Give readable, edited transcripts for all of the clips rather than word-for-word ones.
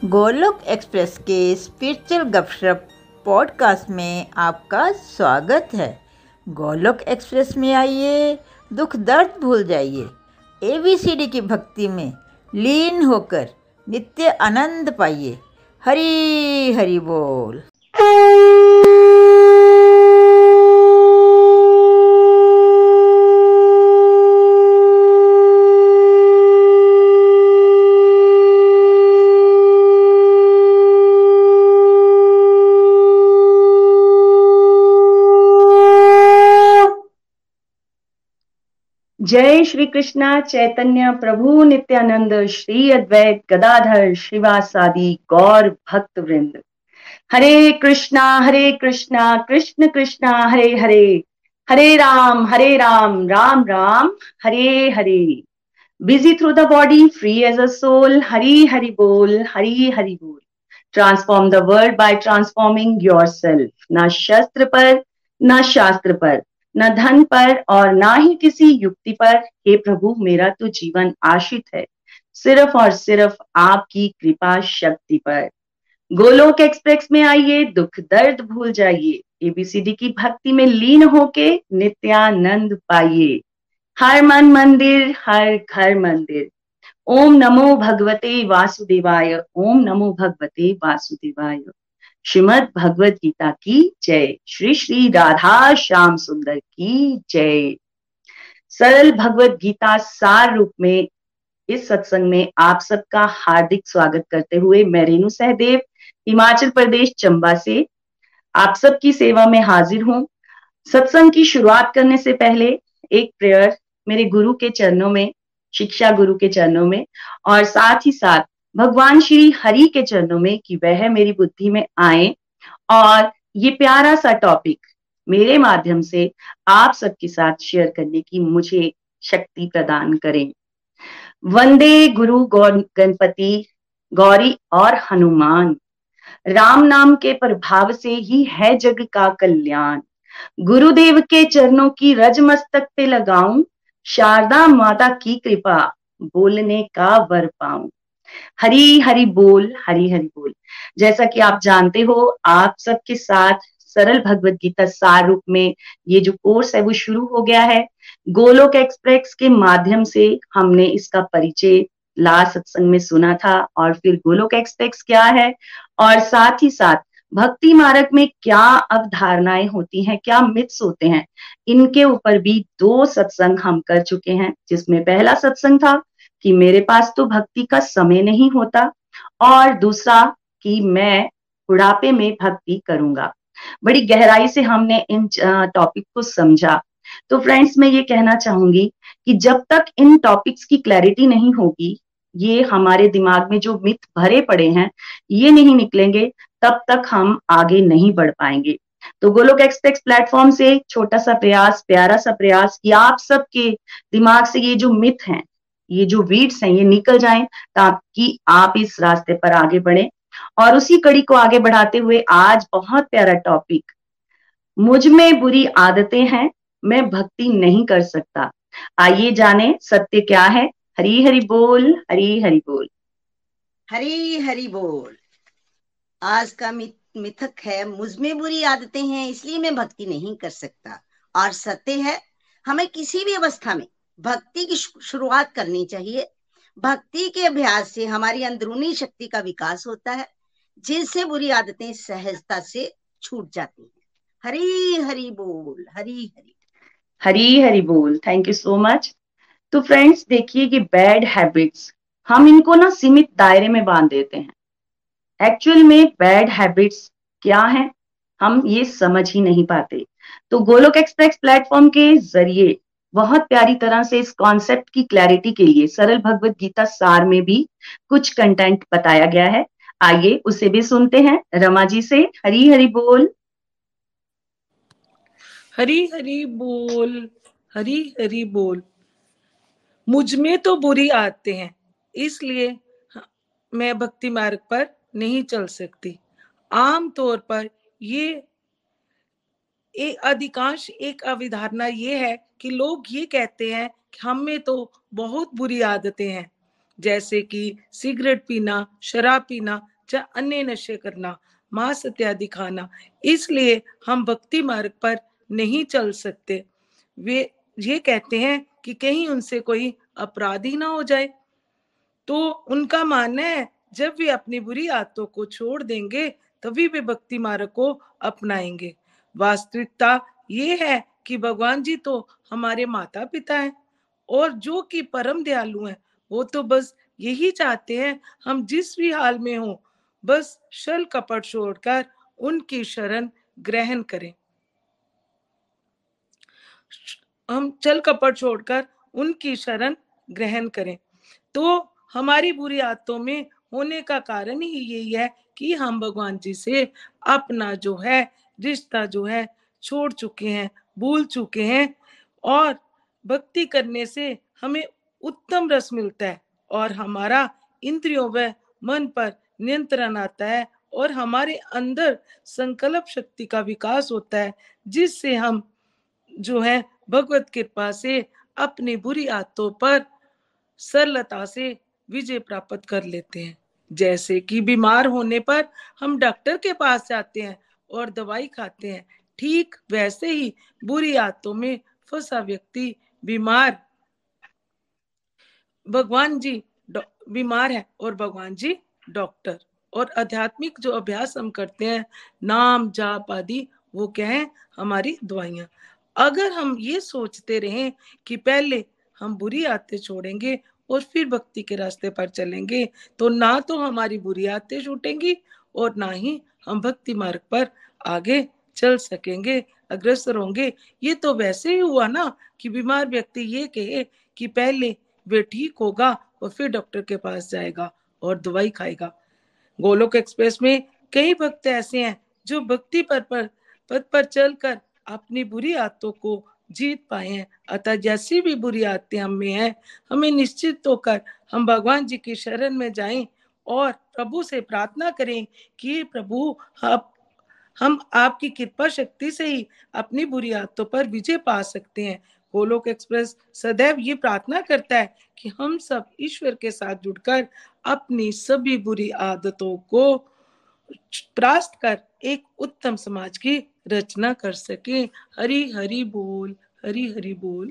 Golok express के spiritual गपशप podcast में आपका स्वागत है। गोलोक एक्सप्रेस में आइए, दुख दर्द भूल जाइए, एबीसीडी की भक्ति में लीन होकर नित्य आनंद पाइए। हरी हरि बोल। जय श्री कृष्णा चैतन्य प्रभु नित्यानंद श्री अद्वैत गदाधर श्रीवासादि गौर भक्त वृंद। Hare Krishna Krishna Krishna Hare Hare, Hare Ram Ram Ram Hare Hare. Busy through the body, free as a soul. Hari Hari बोल, हरी हरि बोल। Transform the world by transforming yourself. ना शस्त्र पर, ना शास्त्र पर, न धन पर और ना ही किसी युक्ति पर। हे प्रभु, मेरा तो जीवन आश्रित है सिर्फ और सिर्फ आपकी कृपा शक्ति पर। गोलोक एक्सप्रेस में आइए, दुख दर्द भूल जाइए, एबीसीडी की भक्ति में लीन होके नित्यानंद पाइए। हर मन मंदिर, हर घर मंदिर। ओम नमो भगवते वासुदेवाय, ओम नमो भगवते वासुदेवाय। श्रीमद् भगवद गीता की जय। श्री श्री राधा श्याम सुंदर की जय। सरल भगवद गीता सार रूप में इस सत्संग में आप सबका हार्दिक स्वागत करते हुए मैं रेणु सहदेव, हिमाचल प्रदेश चंबा से आप सबकी सेवा में हाजिर हूं। सत्संग की शुरुआत करने से पहले एक प्रेयर मेरे गुरु के चरणों में, शिक्षा गुरु के चरणों में, और साथ ही साथ भगवान श्री हरि के चरणों में कि वह मेरी बुद्धि में आए और ये प्यारा सा टॉपिक मेरे माध्यम से आप सबके साथ शेयर करने की मुझे शक्ति प्रदान करें। वंदे गुरु गणपति गौरी और हनुमान। राम नाम के प्रभाव से ही है जग का कल्याण। गुरुदेव के चरणों की रज मस्तक पे लगाऊं, शारदा माता की कृपा बोलने का वर पाऊं। हरी हरि बोल, हरी हरि बोल। जैसा कि आप जानते हो, आप सबके साथ सरल भगवद गीता सार रूप में ये जो कोर्स है वो शुरू हो गया है। गोलोक एक्सप्रेस के माध्यम से हमने इसका परिचय लास्ट सत्संग में सुना था, और फिर गोलोक एक्सप्रेस क्या है और साथ ही साथ भक्ति मार्ग में क्या अवधारणाएं होती हैं, क्या मिथ्स होते हैं, इनके ऊपर भी 2 सत्संग हम कर चुके हैं। जिसमें पहला सत्संग था कि मेरे पास तो भक्ति का समय नहीं होता, और दूसरा कि मैं बुढ़ापे में भक्ति करूंगा। बड़ी गहराई से हमने इन टॉपिक को समझा। तो फ्रेंड्स, मैं ये कहना चाहूंगी कि जब तक इन टॉपिक्स की क्लैरिटी नहीं होगी, ये हमारे दिमाग में जो मिथ भरे पड़े हैं ये नहीं निकलेंगे, तब तक हम आगे नहीं बढ़ पाएंगे। तो गोलोक एक्सप्रेस प्लेटफॉर्म से छोटा सा प्रयास, प्यारा सा प्रयास कि आप सबके दिमाग से ये जो मिथ हैं, ये जो वीड्स हैं, ये निकल जाएं ताकि आप इस रास्ते पर आगे बढ़ें। और उसी कड़ी को आगे बढ़ाते हुए आज बहुत प्यारा टॉपिक, मुझ में बुरी आदतें हैं, मैं भक्ति नहीं कर सकता। आइए जाने सत्य क्या है। हरी हरि बोल, हरी हरि बोल, हरी हरि बोल। आज का मिथक है, मुझ में बुरी आदतें हैं इसलिए मैं भक्ति नहीं कर सकता। और सत्य है, हमें किसी भी अवस्था में भक्ति की शुरुआत करनी चाहिए। भक्ति के अभ्यास से हमारी अंदरूनी शक्ति का विकास होता है, जिससे बुरी आदतें सहजता से छूट जाती हैं। हरी हरि बोल, हरी हरि हरी हरि बोल। Thank you so much. तो फ्रेंड्स देखिए, कि बैड हैबिट्स हम इनको ना सीमित दायरे में बांध देते हैं। एक्चुअल में बैड हैबिट्स क्या है हम ये समझ ही नहीं पाते। तो गोलोक एक्सप्रेस प्लेटफॉर्म के जरिए बहुत प्यारी तरह से इस कॉन्सेप्ट की क्लैरिटी के लिए सरल भगवद गीता सार में भी कुछ कंटेंट बताया गया है। आइए उसे भी सुनते हैं रमा जी से। हरी हरि बोल, हरी हरी बोल, हरी हरी बोल। मुझ में तो बुरी आदतें हैं इसलिए मैं भक्ति मार्ग पर नहीं चल सकती। आम तौर पर ये अधिकांश एक अवधारणा ये है कि लोग ये कहते हैं कि हम में तो बहुत बुरी आदतें हैं, जैसे कि सिगरेट पीना, शराब पीना, या अन्य नशे करना, मांस इत्यादि खाना। इसलिए हम भक्ति मार्ग पर नहीं चल सकते। वे ये कहते हैं कि कहीं उनसे कोई अपराध ही ना हो जाए। तो उनका मानना है जब वे अपनी बुरी आदतों को छोड़ देंगे तभी वे भक्ति मार्ग को अपनाएंगे। वास्तविकता ये है कि भगवान जी तो हमारे माता पिता हैं और जो कि परम दयालु हैं। वो तो बस यही चाहते हैं हम जिस भी हाल में हो बस छल कपट छोड़कर उनकी शरण ग्रहण करें। हम छल कपट छोड़कर उनकी शरण ग्रहण करें। तो हमारी बुरी आदतों में होने का कारण ही यही है कि हम भगवान जी से अपना जो है रिश्ता जो है छोड़ चुके हैं, भूल चुके हैं। और भक्ति करने से हमें उत्तम रस मिलता है और हमारा इंद्रियों व मन पर नियंत्रण आता है और हमारे अंदर संकल्प शक्ति का विकास होता है, जिससे हम जो है भगवत कृपा से अपनी बुरी आदतों पर सरलता से विजय प्राप्त कर लेते हैं। जैसे कि बीमार होने पर हम डॉक्टर के पास जाते हैं और दवाई खाते हैं, ठीक वैसे ही बुरी आदतों में फंसा व्यक्ति बीमार भगवान जी बीमार है और भगवान जी डॉक्टर। और आध्यात्मिक जो अभ्यास हम करते हैं, नाम जाप आदि, वो क्या है? हमारी दवाइयां। अगर हम ये सोचते रहें कि पहले हम बुरी आदतें छोड़ेंगे और फिर भक्ति के रास्ते पर चलेंगे, तो ना तो हमारी बुरी आदतें छूटेंगी और ना ही हम भक्ति मार्ग पर आगे चल सकेंगे, अग्रसर होंगे। ये तो वैसे ही हुआ ना कि बीमार व्यक्ति ये कहे कि पहले वे ठीक होगा और फिर डॉक्टर के पास जाएगा और दवाई खाएगा। गोलोक एक्सप्रेस में कई भक्त ऐसे हैं जो भक्ति पथ पर चलकर अपनी बुरी आदतों को जीत पाए हैं। अतः जैसी भी बुरी आदतें हम में हैं, हमें निश्चित होकर हम भगवान जी की शरण में जाएं और प्रभु से प्रार्थना करें कि प्रभु हम आपकी कृपा शक्ति से ही अपनी बुरी आदतों पर विजय पा सकते हैं। गोलोक एक्सप्रेस सदैव ये प्रार्थना करता है कि हम सब ईश्वर के साथ जुड़कर अपनी सभी बुरी आदतों को परास्त कर एक उत्तम समाज की रचना कर सके। हरि हरि बोल, हरि हरि बोल,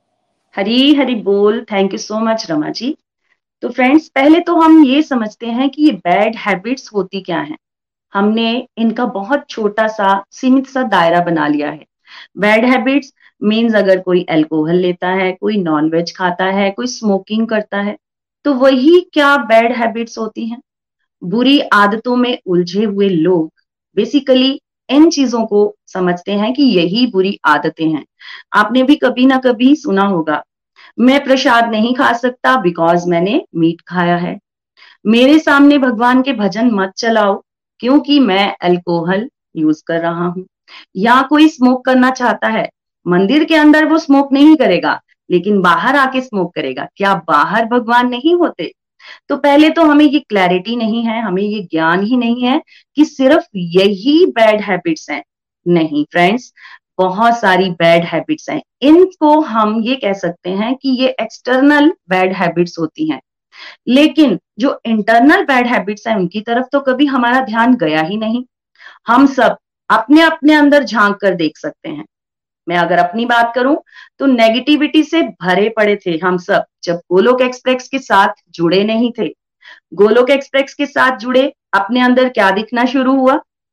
हरी हरी बोल। Thank you so much Rama ji. तो फ्रेंड्स, पहले तो हम ये समझते हैं कि ये बैड हैबिट्स होती क्या हैं। हमने इनका बहुत छोटा सा सीमित सा दायरा बना लिया है। बैड हैबिट्स मीन्स अगर कोई अल्कोहल लेता है, कोई नॉनवेज खाता है, कोई स्मोकिंग करता है, तो वही क्या बैड हैबिट्स होती हैं। बुरी आदतों में उलझे हुए लोग बेसिकली इन चीजों को समझते हैं कि यही बुरी आदतें हैं। आपने भी कभी ना कभी सुना होगा, मैं प्रसाद नहीं खा सकता बिकॉज मैंने मीट खाया है। मेरे सामने भगवान के भजन मत चलाओ क्योंकि मैं अल्कोहल यूज कर रहा हूं। या कोई स्मोक करना चाहता है, मंदिर के अंदर वो स्मोक नहीं करेगा लेकिन बाहर आके स्मोक करेगा। क्या बाहर भगवान नहीं होते? तो पहले तो हमें ये क्लैरिटी नहीं है, हमें ये ज्ञान ही नहीं है कि सिर्फ यही बैड हैबिट्स हैं। नहीं फ्रेंड्स, बहुत सारी बैड हैबिट्स हैं। इनको हम ये कह सकते हैं कि ये एक्सटर्नल बैड हैबिट्स होती हैं, लेकिन जो इंटरनल बैड हैबिट्स हैं उनकी तरफ तो कभी हमारा ध्यान गया ही नहीं। हम सब अपने अपने अंदर झांक कर देख सकते हैं। मैं अगर अपनी बात करूं तो नेगेटिविटी से भरे पड़े थे हम सब जब गोलोक एक्सप्रेस के साथ जुड़े नहीं थे। गोलोक एक्सप्रेस के साथ जुड़े, अपने अंदर क्या दिखना शुरू हुआ?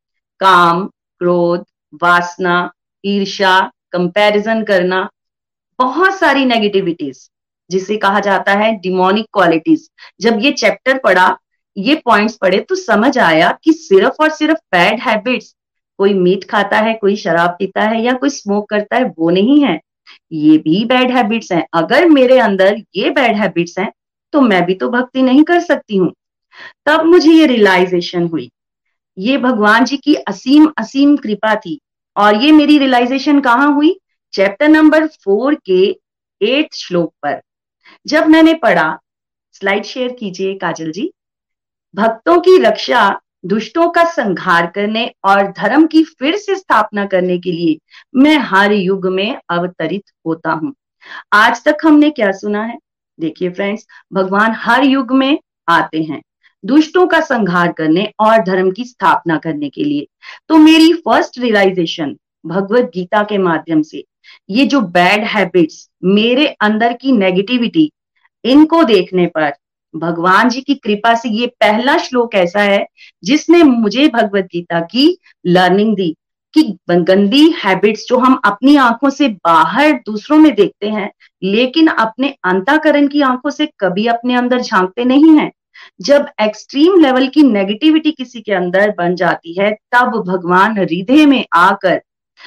काम, क्रोध, वासना, ईर्ष्या, कंपैरिजन करना, बहुत सारी नेगेटिविटीज जिसे कहा जाता है डिमोनिक क्वालिटीज। जब ये चैप्टर पढ़ा, ये पॉइंट्स पढ़े, तो समझ आया कि सिर्फ और सिर्फ बैड हैबिट्स, कोई मीट खाता है, कोई शराब पीता है या कोई स्मोक करता है, वो नहीं है। ये भी बैड हैबिट्स हैं। अगर मेरे अंदर ये बैड हैबिट्स हैं तो मैं भी तो भक्ति नहीं कर सकती हूँ। तब मुझे ये रियलाइजेशन हुई। ये भगवान जी की असीम असीम कृपा थी। और ये मेरी रियलाइजेशन कहाँ हुई? चैप्टर नंबर 4 के 8th श्लोक पर जब मैंने पढ़ा। स्लाइड शेयर कीजिए काजल जी। भक्तों की रक्षा, दुष्टों का संहार करने और धर्म की फिर से स्थापना करने के लिए मैं हर युग में अवतरित होता हूं। आज तक हमने क्या सुना है? देखिए फ्रेंड्स, भगवान हर युग में आते हैं। दुष्टों का संहार करने और धर्म की स्थापना करने के लिए। तो मेरी फर्स्ट रियलाइजेशन भगवत गीता के माध्यम से, ये जो बैड हैबिट्स, मेरे अंदर की नेगेटिविटी, इनको देखने पर भगवान जी की कृपा से ये पहला श्लोक ऐसा है जिसने मुझे भगवत गीता की लर्निंग दी कि गंदी हैबिट्स जो हम अपनी आंखों से बाहर दूसरों में देखते हैं, लेकिन अपने अंतःकरण की आंखों से कभी अपने अंदर झांकते नहीं हैं। जब एक्सट्रीम लेवल की नेगेटिविटी किसी के अंदर बन जाती है, तब भगवान हृदय में आकर,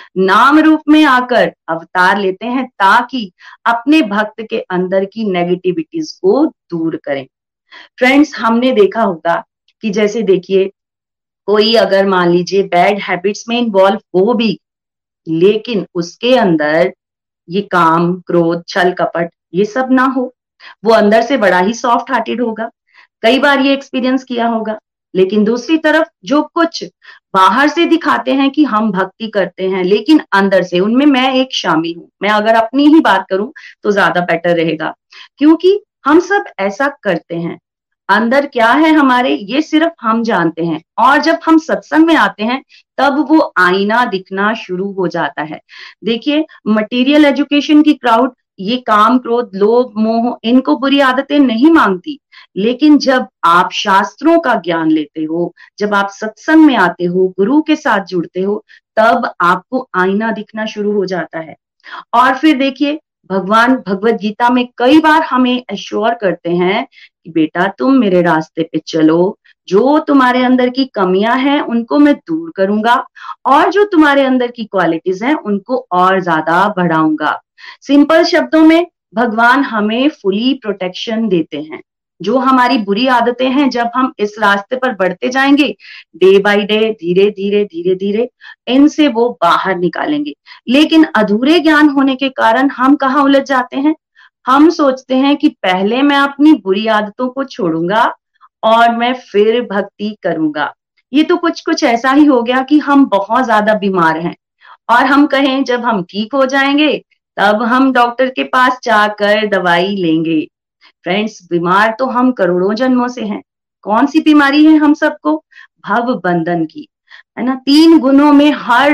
नाम रूप में आकर अवतार लेते हैं ताकि अपने भक्त के अंदर की नेगेटिविटीज को दूर करें। फ्रेंड्स, हमने देखा होगा कि जैसे देखिए, कोई अगर मान लीजिए बैड हैबिट्स में इन्वॉल्व हो भी, लेकिन उसके अंदर ये काम, क्रोध, छल कपट ये सब ना हो, वो अंदर से बड़ा ही सॉफ्ट हार्टेड होगा। कई बार ये एक्सपीरियंस किया होगा। लेकिन दूसरी तरफ जो कुछ बाहर से दिखाते हैं कि हम भक्ति करते हैं, लेकिन अंदर से, उनमें मैं एक शामिल हूं। मैं अगर अपनी ही बात करूं तो ज्यादा बेटर रहेगा, क्योंकि हम सब ऐसा करते हैं। अंदर क्या है हमारे, ये सिर्फ हम जानते हैं। और जब हम सत्संग में आते हैं तब वो आईना दिखना शुरू हो जाता है। देखिए, मटेरियल एजुकेशन की क्राउड ये काम, क्रोध, लोभ, मोह, इनको बुरी आदतें नहीं मांगती। लेकिन जब आप शास्त्रों का ज्ञान लेते हो, जब आप सत्संग में आते हो, गुरु के साथ जुड़ते हो, तब आपको आईना दिखना शुरू हो जाता है। और फिर देखिए, भगवान भगवत गीता में कई बार हमें एश्योर करते हैं कि बेटा तुम मेरे रास्ते पे चलो, जो तुम्हारे अंदर की कमियां हैं उनको मैं दूर करूंगा, और जो तुम्हारे अंदर की क्वालिटीज हैं उनको और ज्यादा बढ़ाऊंगा। सिंपल शब्दों में भगवान हमें फुली प्रोटेक्शन देते हैं। जो हमारी बुरी आदतें हैं, जब हम इस रास्ते पर बढ़ते जाएंगे, डे बाय डे, धीरे धीरे धीरे धीरे इनसे वो बाहर निकालेंगे। लेकिन अधूरे ज्ञान होने के कारण हम कहाँ उलझ जाते हैं, हम सोचते हैं कि पहले मैं अपनी बुरी आदतों को छोड़ूंगा और मैं फिर भक्ति करूंगा। ये तो कुछ कुछ ऐसा ही हो गया कि हम बहुत ज्यादा बीमार हैं, और हम कहें जब हम ठीक हो जाएंगे तब हम डॉक्टर के पास जाकर दवाई लेंगे। फ्रेंड्स, बीमार तो हम करोड़ों जन्मों से हैं। कौन सी बीमारी है हम सबको? भव बंधन की, है ना। 3 गुणों में हर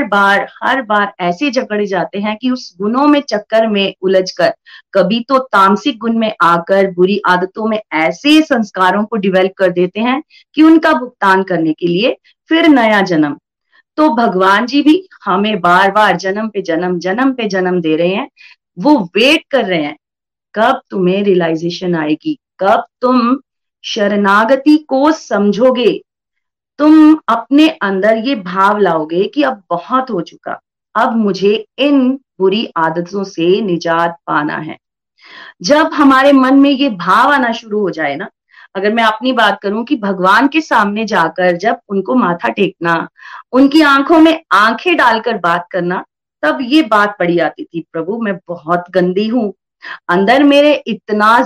बार ऐसे जकड़े जाते हैं कि उस गुणों में चक्कर में उलझकर, कभी तो तामसिक गुण में आकर बुरी आदतों में ऐसे संस्कारों को डेवलप कर देते हैं कि उनका भुगतान करने के लिए फिर नया जन्म। तो भगवान जी भी हमें बार बार जन्म पे जन्म दे रहे हैं। वो वेट कर रहे हैं, कब तुम्हें रियलाइजेशन आएगी, कब तुम शरणागति को समझोगे, तुम अपने अंदर ये भाव लाओगे कि अब बहुत हो चुका, अब मुझे इन बुरी आदतों से निजात पाना है। जब हमारे मन में ये भाव आना शुरू हो जाए ना, अगर मैं अपनी बात करूं कि भगवान के सामने जाकर जब उनको माथा टेकना, उनकी आंखों में आंखें डालकर बात करना, तब ये बात पड़ी आती थी, प्रभु मैं बहुत गंदी हूं, अंदर मेरे इतना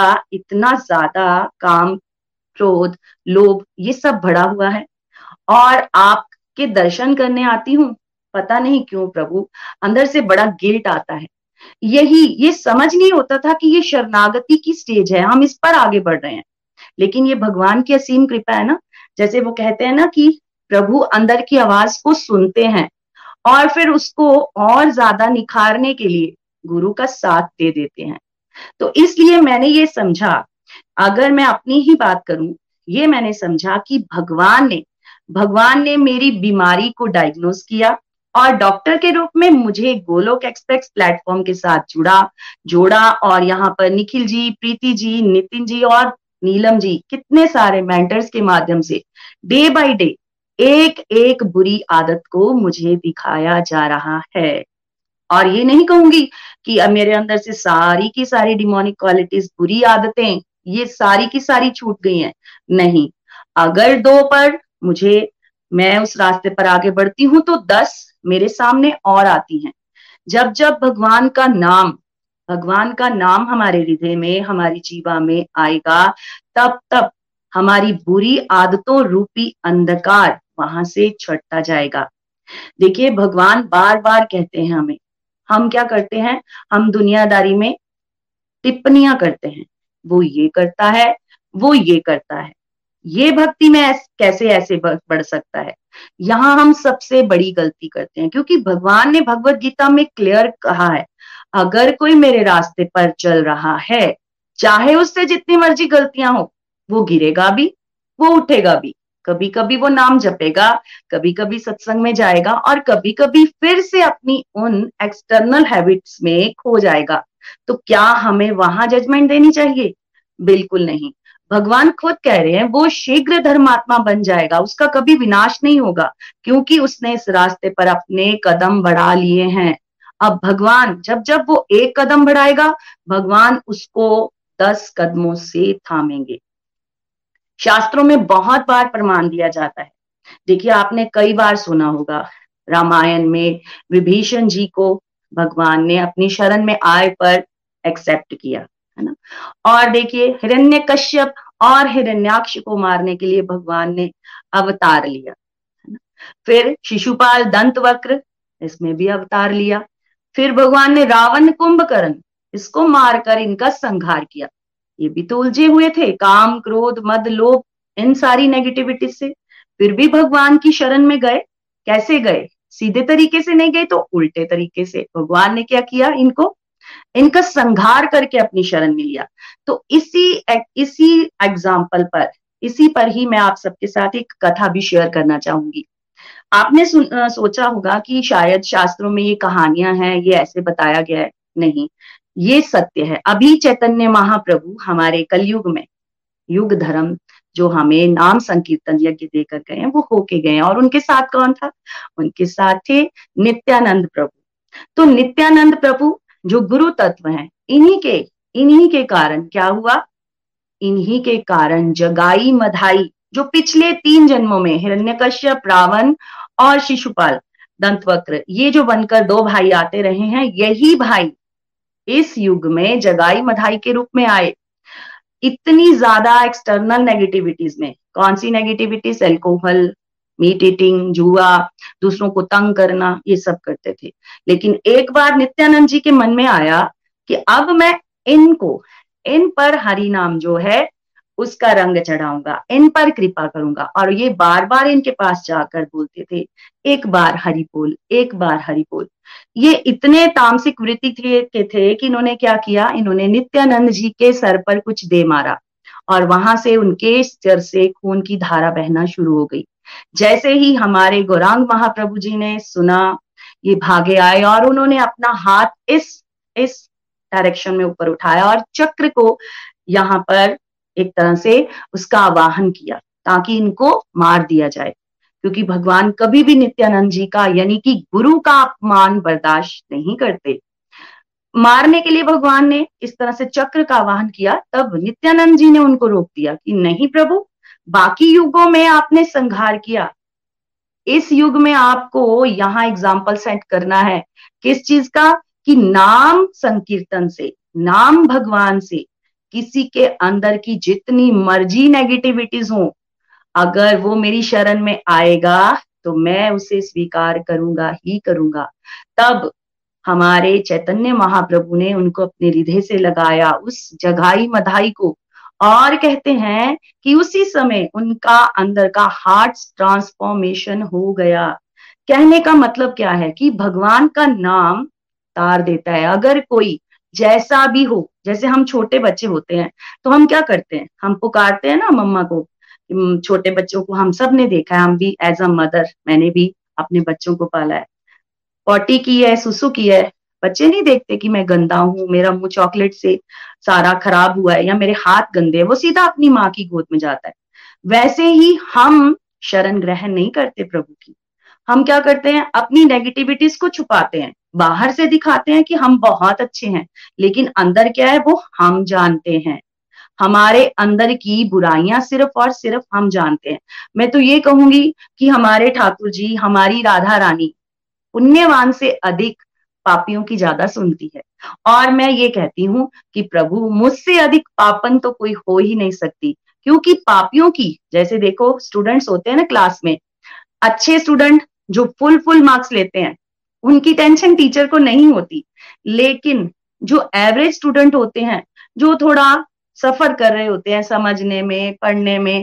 ज्यादा काम, क्रोध, लोभ ये सब भरा हुआ है, और आपके दर्शन करने आती हूँ, पता नहीं क्यों प्रभु अंदर से बड़ा गिल्ट आता है। ये समझ नहीं होता था कि ये शरणागति की स्टेज है, हम इस पर आगे बढ़ रहे हैं। लेकिन ये भगवान की असीम कृपा है ना। जैसे वो कहते हैं ना कि प्रभु अंदर की आवाज को सुनते हैं और फिर उसको और ज्यादा निखारने के लिए गुरु का साथ दे देते हैं। तो इसलिए मैंने ये समझा, अगर मैं अपनी ही बात करूं, ये मैंने समझा कि भगवान ने मेरी बीमारी को डायग्नोज किया और डॉक्टर के रूप में मुझे गोलोक एक्सप्रेस प्लेटफॉर्म के साथ जोड़ा, और यहाँ पर निखिल जी, प्रीति जी, नितिन जी और नीलम जी, कितने सारे मेंटर्स के माध्यम से डे बाय डे एक एक बुरी आदत को मुझे दिखाया जा रहा है। और ये नहीं कहूंगी कि अब मेरे अंदर से सारी की सारी डिमोनिक क्वालिटीज, बुरी आदतें, ये सारी की सारी छूट गई हैं। नहीं, अगर 2 पर मैं उस रास्ते पर आगे बढ़ती हूँ तो 10 मेरे सामने और आती हैं। जब जब भगवान का नाम हमारे हृदय में, हमारी जीवा में आएगा, तब हमारी बुरी आदतों रूपी अंधकार वहां से छटता जाएगा। देखिए, भगवान बार बार कहते हैं हमें, हम क्या करते हैं, हम दुनियादारी में टिप्पणियां करते हैं, वो ये करता है, वो ये करता है। ये भक्ति में कैसे ऐसे बढ़ सकता है? यहाँ हम सबसे बड़ी गलती करते हैं, क्योंकि भगवान ने भगवत गीता में क्लियर कहा है, अगर कोई मेरे रास्ते पर चल रहा है, चाहे उससे जितनी मर्जी गलतियां हो, वो गिरेगा भी, वो उठेगा भी, कभी कभी वो नाम जपेगा, कभी कभी सत्संग में जाएगा, और कभी कभी फिर से अपनी उन एक्सटर्नल हैबिट्स में खो जाएगा। तो क्या हमें वहां जजमेंट देनी चाहिए? बिल्कुल नहीं। भगवान खुद कह रहे हैं वो शीघ्र धर्मात्मा बन जाएगा, उसका कभी विनाश नहीं होगा, क्योंकि उसने इस रास्ते पर अपने कदम बढ़ा लिए हैं। अब भगवान जब जब वो एक कदम बढ़ाएगा, भगवान उसको 10 कदमों से थामेंगे। शास्त्रों में बहुत बार प्रमाण दिया जाता है। देखिए, आपने कई बार सुना होगा, रामायण में विभीषण जी को भगवान ने अपनी शरण में आए पर एक्सेप्ट किया, है ना। और देखिए, हिरण्यकश्यप और हिरण्याक्ष को मारने के लिए भगवान ने अवतार लिया, है ना। फिर शिशुपाल दंतवक्र, इसमें भी अवतार लिया। फिर भगवान ने रावण कुंभकर्ण, इसको मारकर इनका संहार किया। ये भी तो उलझे हुए थे काम क्रोध मद लोभ, इन सारी नेगेटिविटी से। फिर भी भगवान की शरण में गए। कैसे गए? सीधे तरीके से नहीं गए तो उल्टे तरीके से। भगवान ने क्या किया? इनका संहार करके अपनी शरण में लिया। तो इसी एग्जाम्पल पर, इसी पर ही मैं आप सबके साथ एक कथा भी शेयर करना चाहूंगी। आपने सोचा होगा कि शायद शास्त्रों में ये कहानियां हैं, ये ऐसे बताया गया है। नहीं, ये सत्य है। अभी चैतन्य महाप्रभु हमारे कलयुग में युग धर्म जो हमें नाम संकीर्तन यज्ञ देकर गए हैं, वो होके गए हैं। और उनके साथ कौन था? उनके साथ थे नित्यानंद प्रभु। तो नित्यानंद प्रभु जो गुरु तत्व हैं, इन्हीं के कारण क्या हुआ? इन्हीं के कारण जगाई मधाई, जो पिछले 3 जन्मों में हिरण्यकश्यप, रावण और शिशुपाल दंतवक्र, ये जो बनकर 2 भाई आते रहे हैं, यही भाई इस युग में जगाई मधाई के रूप में आए। इतनी ज्यादा एक्सटर्नल नेगेटिविटीज में, कौन सी नेगेटिविटीज? अल्कोहल, मीट ईटिंग, जुआ, दूसरों को तंग करना, ये सब करते थे। लेकिन एक बार नित्यानंद जी के मन में आया कि अब मैं इन पर हरि नाम जो है उसका रंग चढ़ाऊंगा, इन पर कृपा करूंगा। और ये बार बार इनके पास जाकर बोलते थे, एक बार हरि बोल, एक बार हरि बोल। ये इतने तामसिक वृत्ति के थे कि इन्होंने क्या किया? इन्होंने नित्यानंद जी के सर पर कुछ दे मारा, और वहां से उनके सिर से खून की धारा बहना शुरू हो गई। जैसे ही हमारे गौरांग महाप्रभु जी ने सुना, ये भागे आए और उन्होंने अपना हाथ इस डायरेक्शन में ऊपर उठाया और चक्र को यहाँ पर एक तरह से उसका आवाहन किया, ताकि इनको मार दिया जाए। क्योंकि भगवान कभी भी नित्यानंद जी का, यानी कि गुरु का अपमान बर्दाश्त नहीं करते। मारने के लिए भगवान ने इस तरह से चक्र का आवाहन किया, तब नित्यानंद जी ने उनको रोक दिया कि नहीं प्रभु, बाकी युगों में आपने संहार किया, इस युग में आपको यहाँ एग्जाम्पल सेट करना है। किस चीज का? कि नाम संकीर्तन से, नाम भगवान से किसी के अंदर की जितनी मर्जी नेगेटिविटीज हो, अगर वो मेरी शरण में आएगा तो मैं उसे स्वीकार करूंगा ही करूंगा। तब हमारे चैतन्य महाप्रभु ने उनको अपने हृदय से लगाया, उस जगाई मधाई को, और कहते हैं कि उसी समय उनका अंदर का हार्ट ट्रांसफॉर्मेशन हो गया। कहने का मतलब क्या है? कि भगवान का नाम तार देता है। अगर कोई जैसा भी हो, जैसे हम छोटे बच्चे होते हैं तो हम क्या करते हैं? हम पुकारते हैं ना मम्मा को। छोटे बच्चों को हम सब ने देखा है, हम भी एज अ मदर, मैंने भी अपने बच्चों को पाला है। पॉटी की है, सुसु की है, बच्चे नहीं देखते कि मैं गंदा हूं, मेरा मुंह चॉकलेट से सारा खराब हुआ है, या मेरे हाथ गंदे हैं, वो सीधा अपनी माँ की गोद में जाता है। वैसे ही हम शरण ग्रहण नहीं करते प्रभु की। हम क्या करते हैं? अपनी नेगेटिविटीज को छुपाते हैं, बाहर से दिखाते हैं कि हम बहुत अच्छे हैं, लेकिन अंदर क्या है वो हम जानते हैं। हमारे अंदर की बुराइयां सिर्फ और सिर्फ हम जानते हैं। मैं तो ये कहूंगी कि हमारे ठाकुर जी, हमारी राधा रानी पुण्यवान से अधिक पापियों की ज्यादा सुनती है। और मैं ये कहती हूं कि प्रभु, मुझसे अधिक पापन तो कोई हो ही नहीं सकती। क्योंकि पापियों की, जैसे देखो स्टूडेंट्स होते हैं ना क्लास में, अच्छे स्टूडेंट जो फुल मार्क्स लेते हैं, उनकी टेंशन टीचर को नहीं होती। लेकिन जो एवरेज स्टूडेंट होते हैं, जो थोड़ा सफर कर रहे होते हैं समझने में, पढ़ने में,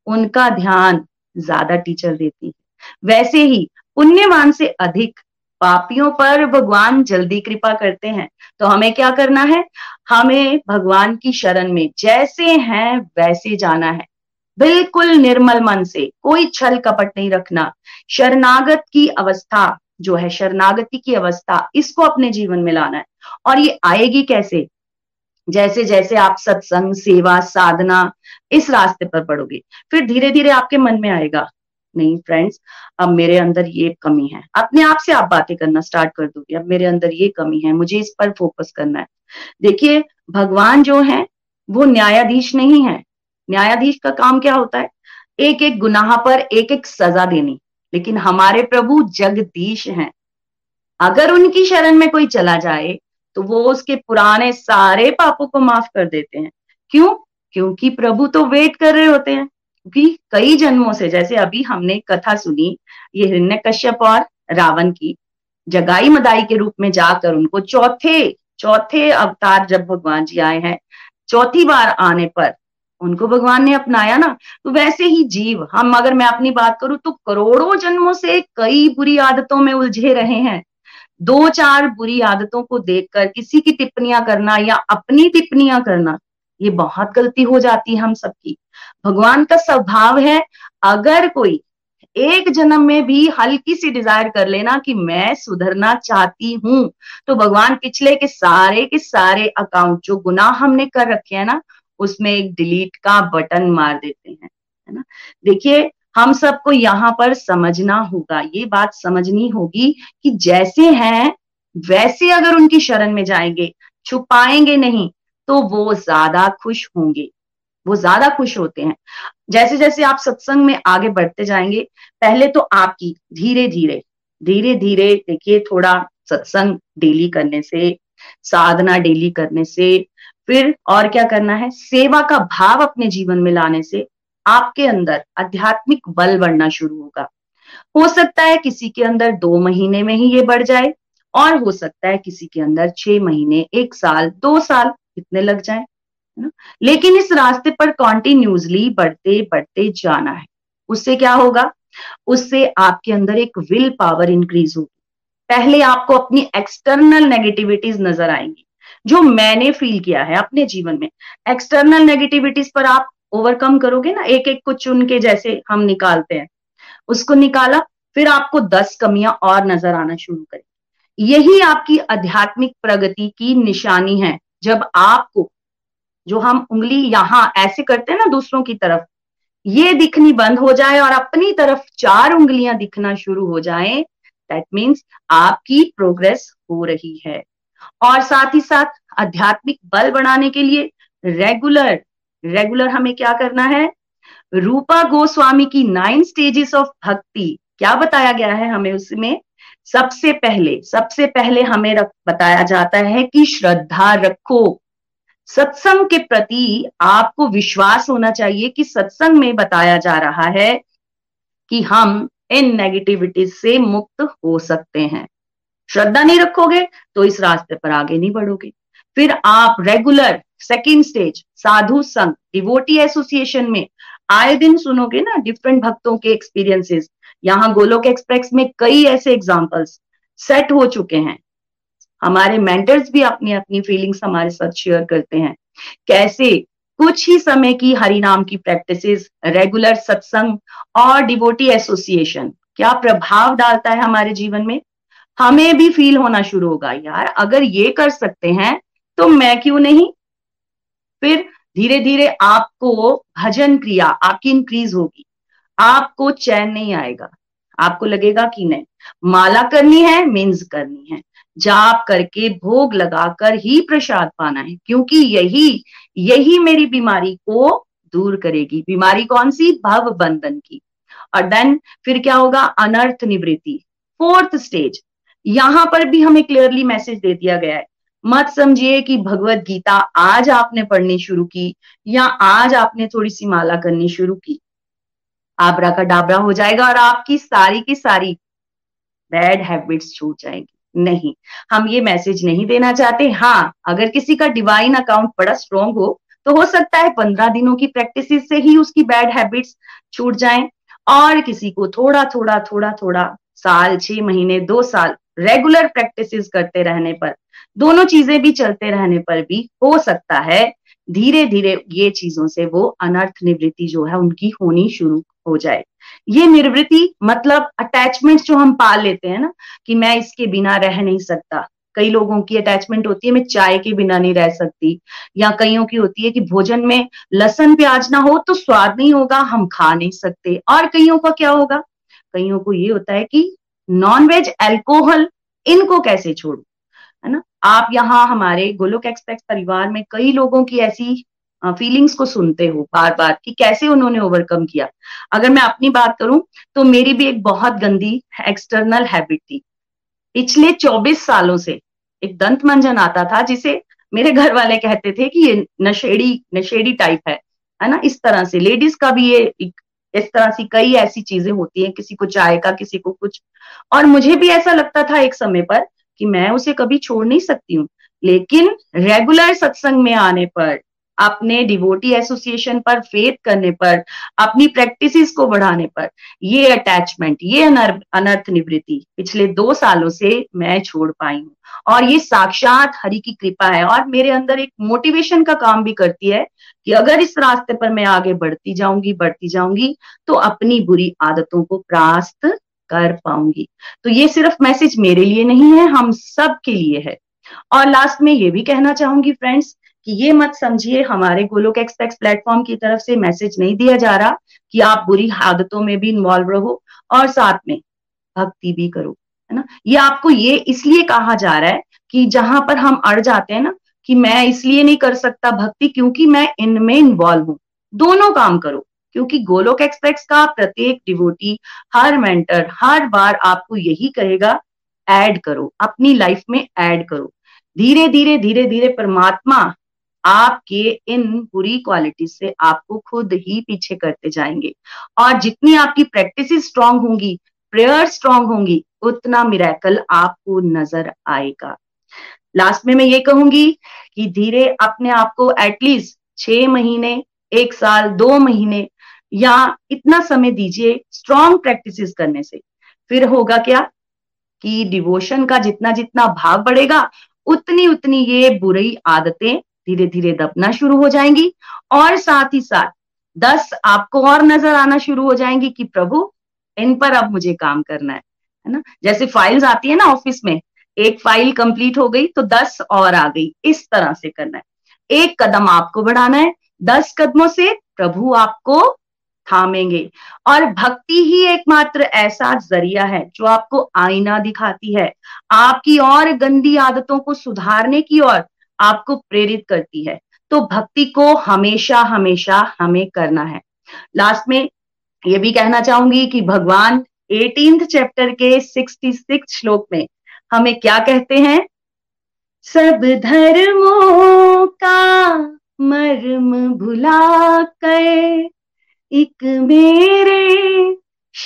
उनका ध्यान ज्यादा टीचर देती है। वैसे ही पुण्यवान से अधिक पापियों पर भगवान जल्दी कृपा करते हैं। तो हमें क्या करना है? हमें भगवान की शरण में जैसे हैं वैसे जाना है, बिल्कुल निर्मल मन से, कोई छल कपट नहीं रखना। शरणागत की अवस्था जो है, शरणागति की अवस्था, इसको अपने जीवन में लाना है। और ये आएगी कैसे? जैसे जैसे आप सत्संग, सेवा, साधना इस रास्ते पर बढ़ोगे, फिर धीरे धीरे आपके मन में आएगा, नहीं फ्रेंड्स, अब मेरे अंदर ये कमी है। अपने आप से आप बातें करना स्टार्ट कर दोगे, अब मेरे अंदर ये कमी है, मुझे इस पर फोकस करना है। देखिए, भगवान जो है वो न्यायाधीश नहीं है। न्यायाधीश का काम क्या होता है? एक एक गुनाह पर एक एक सजा देनी। लेकिन हमारे प्रभु जगदीश हैं। अगर उनकी शरण में कोई चला जाए तो वो उसके पुराने सारे पापों को माफ कर देते हैं। क्यों? क्योंकि प्रभु तो वेट कर रहे होते हैं। क्योंकि कई जन्मों से, जैसे अभी हमने कथा सुनी ये हिरण्यकश्यप और रावण की, जगाई मदाई के रूप में जाकर उनको चौथे अवतार जब भगवान जी आए हैं, चौथी बार आने पर उनको भगवान ने अपनाया ना। तो वैसे ही जीव, हम अगर मैं अपनी बात करूं तो करोड़ों जन्मों से कई बुरी आदतों में उलझे रहे हैं। 2-4 बुरी आदतों को देखकर किसी की टिप्पणियां करना या अपनी टिप्पणियां करना, ये बहुत गलती हो जाती है हम सबकी। भगवान का स्वभाव है, अगर कोई एक जन्म में भी हल्की सी डिजायर कर लेना कि मैं सुधरना चाहती हूं, तो भगवान पिछले के सारे अकाउंट जो गुनाह हमने कर रखे हैं ना, उसमें एक डिलीट का बटन मार देते हैं, है ना। देखिए, हम सबको यहाँ पर समझना होगा, ये बात समझनी होगी कि जैसे हैं वैसे अगर उनकी शरण में जाएंगे, छुपाएंगे नहीं, तो वो ज्यादा खुश होंगे, वो ज्यादा खुश होते हैं। जैसे जैसे आप सत्संग में आगे बढ़ते जाएंगे, पहले तो आपकी धीरे धीरे देखिए, थोड़ा सत्संग डेली करने से, साधना डेली करने से, फिर और क्या करना है, सेवा का भाव अपने जीवन में लाने से आपके अंदर आध्यात्मिक बल बढ़ना शुरू होगा। हो सकता है किसी के अंदर 2 महीने में ही ये बढ़ जाए, और हो सकता है किसी के अंदर 6 महीने, 1 साल, 2 साल इतने लग जाए, है ना। लेकिन इस रास्ते पर कॉन्टिन्यूसली बढ़ते बढ़ते जाना है। उससे क्या होगा? उससे आपके अंदर एक विल पावर इंक्रीज होगी। पहले आपको अपनी एक्सटर्नल नेगेटिविटीज नजर आएंगी, जो मैंने फील किया है अपने जीवन में। एक्सटर्नल नेगेटिविटीज पर आप ओवरकम करोगे ना, एक एक को चुन के, जैसे हम निकालते हैं, उसको निकाला, फिर आपको 10 कमियां और नजर आना शुरू करें। यही आपकी आध्यात्मिक प्रगति की निशानी है। जब आपको, जो हम उंगली यहां ऐसे करते हैं ना दूसरों की तरफ, ये दिखनी बंद हो जाए और अपनी तरफ 4 उंगलियां दिखना शुरू हो जाएं, दैट मीन्स आपकी प्रोग्रेस हो रही है। और साथ ही साथ आध्यात्मिक बल बढ़ाने के लिए रेगुलर हमें क्या करना है? रूपा गोस्वामी की 9 स्टेजेस ऑफ भक्ति, क्या बताया गया है हमें उसमें? सबसे पहले हमें बताया जाता है कि श्रद्धा रखो। सत्संग के प्रति आपको विश्वास होना चाहिए कि सत्संग में बताया जा रहा है कि हम इन नेगेटिविटीज से मुक्त हो सकते हैं। श्रद्धा नहीं रखोगे तो इस रास्ते पर आगे नहीं बढ़ोगे। फिर आप रेगुलर, सेकंड स्टेज, साधु संघ, डिवोटी एसोसिएशन में आए दिन सुनोगे ना डिफरेंट भक्तों के एक्सपीरियंसेस। यहाँ गोलोक एक्सप्रेस में कई ऐसे एग्जांपल्स सेट हो चुके हैं। हमारे मेंटर्स भी अपनी अपनी फीलिंग्स हमारे साथ शेयर करते हैं, कैसे कुछ ही समय की हरि नाम की प्रैक्टिसेस, रेगुलर सत्संग और डिवोटी एसोसिएशन क्या प्रभाव डालता है हमारे जीवन में। हमें भी फील होना शुरू होगा, यार अगर ये कर सकते हैं तो मैं क्यों नहीं। फिर धीरे धीरे आपको भजन क्रिया आपकी इंक्रीज होगी, आपको चैन नहीं आएगा, आपको लगेगा कि नहीं, माला करनी है मीन्स करनी है, जाप करके भोग लगाकर ही प्रसाद पाना है, क्योंकि यही मेरी बीमारी को दूर करेगी। बीमारी कौन सी? भव बंधन की। और देन फिर क्या होगा? अनर्थ निवृत्ति, 4th स्टेज। यहां पर भी हमें क्लियरली मैसेज दे दिया गया है। मत समझिए कि भगवत गीता आज आपने पढ़नी शुरू की या आज आपने थोड़ी सी माला करनी शुरू की, आबरा का डाबरा हो जाएगा और आपकी सारी की सारी बैड हैबिट्स छूट जाएंगी। नहीं, हम ये मैसेज नहीं देना चाहते। हाँ, अगर किसी का डिवाइन अकाउंट बड़ा स्ट्रॉन्ग हो तो हो सकता है 15 दिनों की प्रैक्टिस से ही उसकी बैड हैबिट्स छूट जाएं, और किसी को थोड़ा थोड़ा थोड़ा थोड़ा साल, 6 महीने, 2 साल रेगुलर प्रैक्टिस करते रहने पर, दोनों चीजें भी चलते रहने पर भी हो सकता है धीरे धीरे ये चीजों से वो अनर्थ निवृत्ति जो है उनकी होनी शुरू हो जाए। ये निवृत्ति मतलब अटैचमेंट जो हम पाल लेते हैं ना, कि मैं इसके बिना रह नहीं सकता। कई लोगों की अटैचमेंट होती है मैं चाय के बिना नहीं रह सकती, या कईयों की होती है कि भोजन में लहसुन प्याज ना हो तो स्वाद नहीं होगा, हम खा नहीं सकते। और कईयों का क्या होगा, कईयों को ये होता है कि नॉनवेज, अल्कोहल, इनको कैसे छोड़ू, है ना। आप यहाँ हमारे गोलोक एक्सप्रेस परिवार में कई लोगों की ऐसी फीलिंग्स को सुनते हो बार बार कि कैसे उन्होंने ओवरकम किया। अगर मैं अपनी बात करूं तो मेरी भी एक बहुत गंदी एक्सटर्नल हैबिट थी। पिछले 24 सालों से एक दंत मंजन आता था जिसे मेरे घर वाले कहते थे कि ये नशेड़ी टाइप है ना। इस तरह से लेडीज का भी ये इस तरह से कई ऐसी चीजें होती हैं, किसी को चाय का, किसी को कुछ। और मुझे भी ऐसा लगता था एक समय पर कि मैं उसे कभी छोड़ नहीं सकती हूँ, लेकिन रेगुलर सत्संग में आने पर, अपने डिवोटी एसोसिएशन पर फेथ करने पर, अपनी प्रैक्टिसेस को बढ़ाने पर ये अटैचमेंट, ये अनर्थ निवृत्ति पिछले 2 सालों से मैं छोड़ पाई हूँ। और ये साक्षात हरि की कृपा है, और मेरे अंदर एक मोटिवेशन का काम भी करती है कि अगर इस रास्ते पर मैं आगे बढ़ती जाऊंगी तो अपनी बुरी आदतों को परास्त कर पाऊंगी। तो ये सिर्फ मैसेज मेरे लिए नहीं है, हम सब के लिए है। और लास्ट में ये भी कहना चाहूंगी फ्रेंड्स कि ये मत समझिए हमारे गोलोक एक्सप्रेस प्लेटफॉर्म की तरफ से मैसेज नहीं दिया जा रहा कि आप बुरी आदतों में भी इन्वॉल्व रहो और साथ में भक्ति भी करो, है ना। ये आपको ये इसलिए कहा जा रहा है कि जहां पर हम अड़ जाते हैं ना कि मैं इसलिए नहीं कर सकता भक्ति क्योंकि मैं इनमें इन्वॉल्व हूं, दोनों काम करो। क्योंकि गोलोक एक्सप्रेस का प्रत्येक डिवोटी, हर मेंटर हर बार आपको यही कहेगा, ऐड करो, अपनी लाइफ में ऐड करो। धीरे धीरे परमात्मा आपके इन बुरी क्वालिटी से आपको खुद ही पीछे करते जाएंगे। और जितनी आपकी प्रैक्टिस स्ट्रांग होंगी, प्रेयर स्ट्रांग होंगी, उतना मिरेकल आपको नजर आएगा। लास्ट में मैं ये कहूंगी कि धीरे अपने आप को एटलीस्ट 6 महीने, 1 साल, 2 महीने या इतना समय दीजिए स्ट्रांग प्रैक्टिसेस करने से। फिर होगा क्या कि डिवोशन का जितना जितना भाव बढ़ेगा, उतनी उतनी ये बुरी आदतें धीरे धीरे दबना शुरू हो जाएंगी। और साथ ही साथ 10 आपको और नजर आना शुरू हो जाएंगी कि प्रभु इन पर अब मुझे काम करना है ना। जैसे फाइल्स आती है ना ऑफिस में, एक फाइल कंप्लीट हो गई तो 10 और आ गई, इस तरह से करना है। एक कदम आपको बढ़ाना है, 10 कदमों से प्रभु आपको थामेंगे। और भक्ति ही एकमात्र ऐसा जरिया है जो आपको आईना दिखाती है, आपकी और गंदी आदतों को सुधारने की ओर आपको प्रेरित करती है। तो भक्ति को हमेशा हमेशा हमें करना है। लास्ट में ये भी कहना चाहूंगी कि भगवान 18th चैप्टर के 66 श्लोक में हमें क्या कहते हैं, सब धर्मों का मर्म भुला कर एक मेरे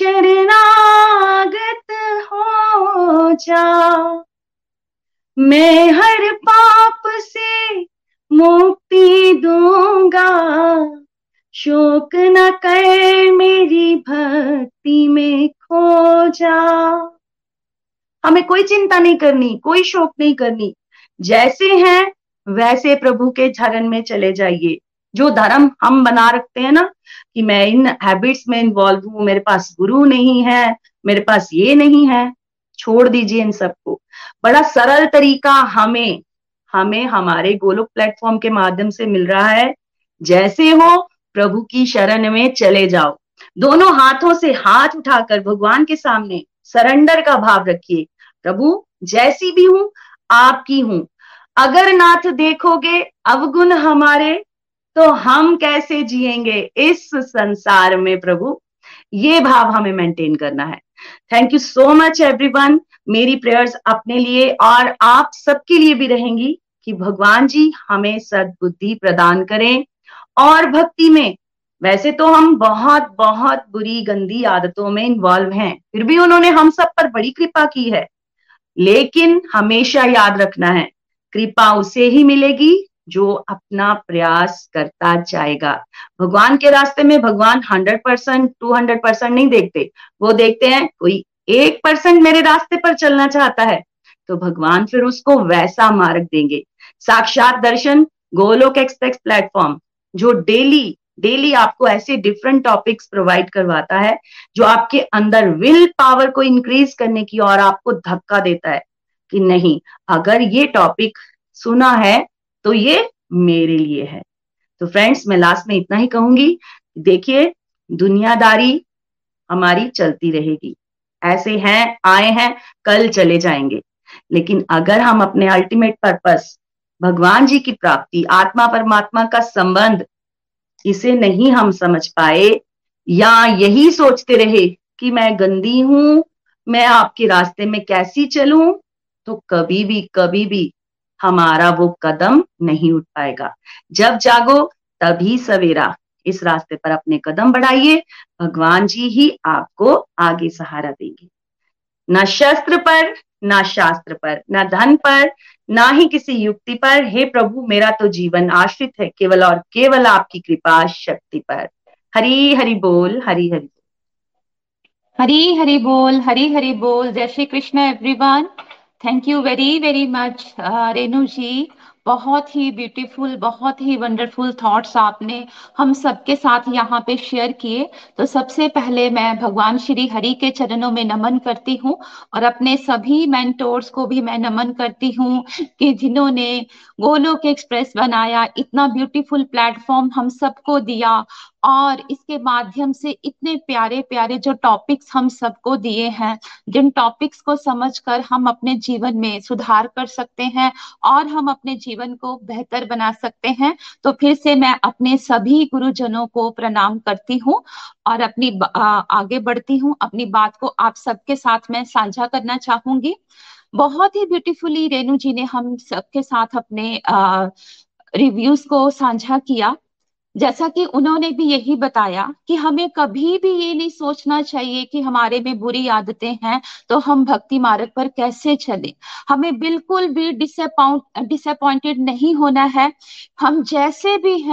शरणागत हो जा, मैं हर पाप से मुक्ति दूंगा, शोक न कर मेरी भक्ति में खो जा। हमें कोई चिंता नहीं करनी, कोई शोक नहीं करनी, जैसे हैं वैसे प्रभु के चरण में चले जाइए। जो धर्म हम बना रखते हैं ना कि मैं इन हैबिट्स में इन्वॉल्व हूं, मेरे पास गुरु नहीं है, मेरे पास ये नहीं है, छोड़ दीजिए इन सबको। बड़ा सरल तरीका हमें हमारे गोलोक प्लेटफॉर्म के माध्यम से मिल रहा है। जैसे हो प्रभु की शरण में चले जाओ, दोनों हाथों से हाथ उठाकर भगवान के सामने सरेंडर का भाव रखिए, प्रभु जैसी भी हूं आपकी हूं, अगर नाथ देखोगे अवगुण हमारे तो हम कैसे जिएंगे इस संसार में प्रभु। ये भाव हमें मेंटेन करना है। Thank you so much everyone. मेरी प्रेयर्स अपने लिए और आप सबके लिए भी रहेंगी कि भगवान जी हमें सद्बुद्धि प्रदान करें। और भक्ति में वैसे तो हम बहुत बहुत बुरी गंदी आदतों में इन्वॉल्व हैं, फिर भी उन्होंने हम सब पर बड़ी कृपा की है। लेकिन हमेशा याद रखना है, कृपा उसे ही मिलेगी जो अपना प्रयास करता जाएगा। भगवान के रास्ते में भगवान 100% 200% नहीं देखते, वो देखते हैं कोई 1% मेरे रास्ते पर चलना चाहता है तो भगवान फिर उसको वैसा मार्ग देंगे। साक्षात दर्शन गोलोक एक्सप्रेस प्लेटफॉर्म जो डेली डेली आपको ऐसे डिफरेंट टॉपिक्स प्रोवाइड करवाता है जो आपके अंदर विल पावर को इंक्रीज करने की और आपको धक्का देता है कि नहीं, अगर ये टॉपिक सुना है तो ये मेरे लिए है। तो फ्रेंड्स, मैं लास्ट में इतना ही कहूंगी, देखिए दुनियादारी हमारी चलती रहेगी, ऐसे हैं आए हैं कल चले जाएंगे, लेकिन अगर हम अपने अल्टीमेट पर्पस भगवान जी की प्राप्ति, आत्मा परमात्मा का संबंध, इसे नहीं हम समझ पाए या यही सोचते रहे कि मैं गंदी हूं, मैं आपके रास्ते में कैसी चलूं, तो कभी भी हमारा वो कदम नहीं उठ पाएगा। जब जागो तभी सवेरा, इस रास्ते पर अपने कदम बढ़ाइए, भगवान जी ही आपको आगे सहारा देंगे। ना शस्त्र पर, ना शास्त्र पर, ना धन पर, ना ही किसी युक्ति पर। हे प्रभु, मेरा तो जीवन आश्रित है केवल और केवल आपकी कृपा शक्ति पर। हरि हरि बोल, हरि हरि। हरी हरी बोल, हरी हरी बोल। जय Shri Krishna everyone. Thank you very very much Renu ji. बहुत ही ब्यूटीफुल, बहुत ही वंडरफुल थॉट्स आपने हम सबके साथ यहाँ पे शेयर किए। तो सबसे पहले मैं भगवान श्री हरि के चरणों में नमन करती हूँ और अपने सभी मेंटोर्स को भी मैं नमन करती हूँ कि जिन्होंने गोलोक एक्सप्रेस बनाया, इतना ब्यूटीफुल प्लेटफॉर्म हम सबको दिया और इसके माध्यम से इतने प्यारे प्यारे जो टॉपिक्स हम सबको दिए हैं, जिन टॉपिक्स को समझकर हम अपने जीवन में सुधार कर सकते हैं और हम अपने जीवन को बेहतर बना सकते हैं। तो फिर से मैं अपने सभी गुरुजनों को प्रणाम करती हूँ और अपनी आगे बढ़ती हूँ। अपनी बात को आप सबके साथ मैं साझा करना चाहूंगी। बहुत ही ब्यूटीफुली रेनू जी ने हम सबके साथ अपने रिव्यूज को साझा किया। जैसा कि उन्होंने भी यही बताया कि हमें कभी भी ये नहीं सोचना चाहिए कि हमारे में बुरी आदतें हैं तो हम भक्ति मार्ग पर कैसे चलें। हमें बिल्कुल भी डिसअपॉइंटेड नहीं होना है। हम जैसे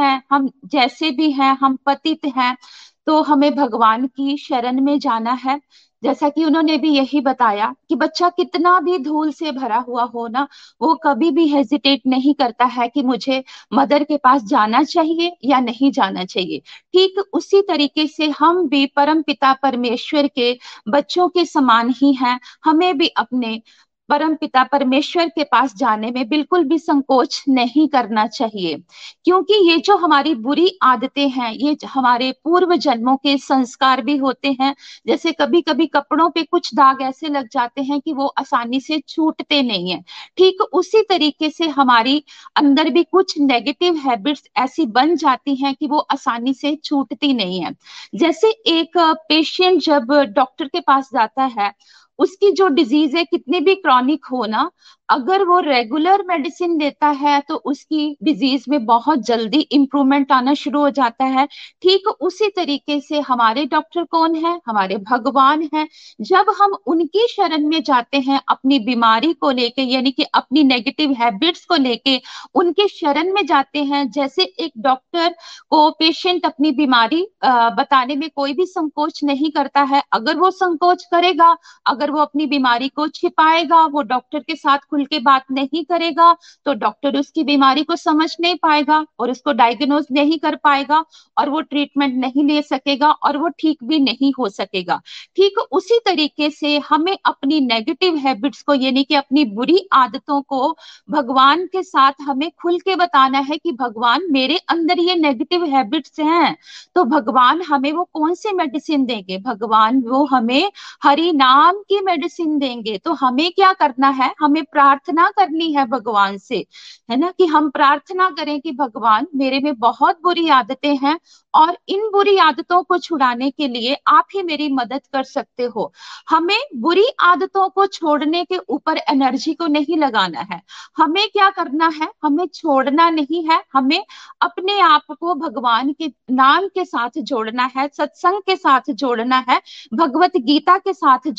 भी हैं, हम पतित हैं, तो हमें भगवान की शरण में जाना है। जैसा कि उन्होंने भी यही बताया कि बच्चा कितना भी धूल से भरा हुआ हो ना, वो कभी भी हेजिटेट नहीं करता है कि मुझे मदर के पास जाना चाहिए या नहीं जाना चाहिए। ठीक उसी तरीके से हम भी परम पिता परमेश्वर के बच्चों के समान ही हैं। हमें भी अपने परम पिता परमेश्वर के पास जाने में बिल्कुल भी संकोच नहीं करना चाहिए, क्योंकि ये जो हमारी बुरी आदतें हैं, ये हमारे पूर्व जन्मों के संस्कार भी होते हैं। जैसे कभी कभी कपड़ों पे कुछ दाग ऐसे लग जाते हैं कि वो आसानी से छूटते नहीं है, ठीक उसी तरीके से हमारी अंदर भी कुछ नेगेटिव हैबिट्स ऐसी बन जाती हैं कि वो आसानी से छूटती नहीं है। जैसे एक पेशेंट जब डॉक्टर के पास जाता है, उसकी जो डिजीज है कितनी भी क्रॉनिक हो ना, अगर वो रेगुलर मेडिसिन लेता है तो उसकी डिजीज में बहुत जल्दी इंप्रूवमेंट आना शुरू हो जाता है। ठीक उसी तरीके से हमारे डॉक्टर कौन है? हमारे भगवान है। जब हम उनकी शरण में जाते हैं अपनी बीमारी को लेके, यानी कि अपनी नेगेटिव हैबिट्स को लेके उनके शरण में जाते हैं, जैसे एक डॉक्टर को पेशेंट अपनी बीमारी बताने में कोई भी संकोच नहीं करता है। अगर वो संकोच करेगा, अगर वो अपनी बीमारी को छिपाएगा, वो डॉक्टर के साथ खुल के बात नहीं करेगा, तो डॉक्टर उसकी बीमारी को समझ नहीं पाएगा और उसको डायग्नोज नहीं कर पाएगा और वो ट्रीटमेंट नहीं ले सकेगा और वो ठीक भी नहीं हो सकेगा। ठीक उसी तरीके से हमें अपनी नेगेटिव हैबिट्स को, यानी कि अपनी बुरी आदतों को भगवान के साथ हमें खुल के बताना है कि भगवान मेरे अंदर ये नेगेटिव हैबिट्स हैं। तो भगवान हमें वो कौन सी मेडिसिन देंगे? भगवान वो हमें हरि नाम की मेडिसिन देंगे। तो हमें क्या करना है? हमें प्रार्थना करनी है भगवान से, है ना, कि हम प्रार्थना करें कि भगवान मेरे में बहुत बुरी आदतें हैं और इन बुरी आदतों को छुड़ाने के लिए आप ही मेरी मदद कर सकते हो। हमें बुरी आदतों को छोड़ने के ऊपर एनर्जी को नहीं लगाना है। हमें क्या करना है? हमें छोड़ना नहीं है, हमें अपने आप को भगवान के नाम के साथ जोड़ना है, सत्संग के साथ जोड़ना है, भगवत गीता के साथ जोड़ना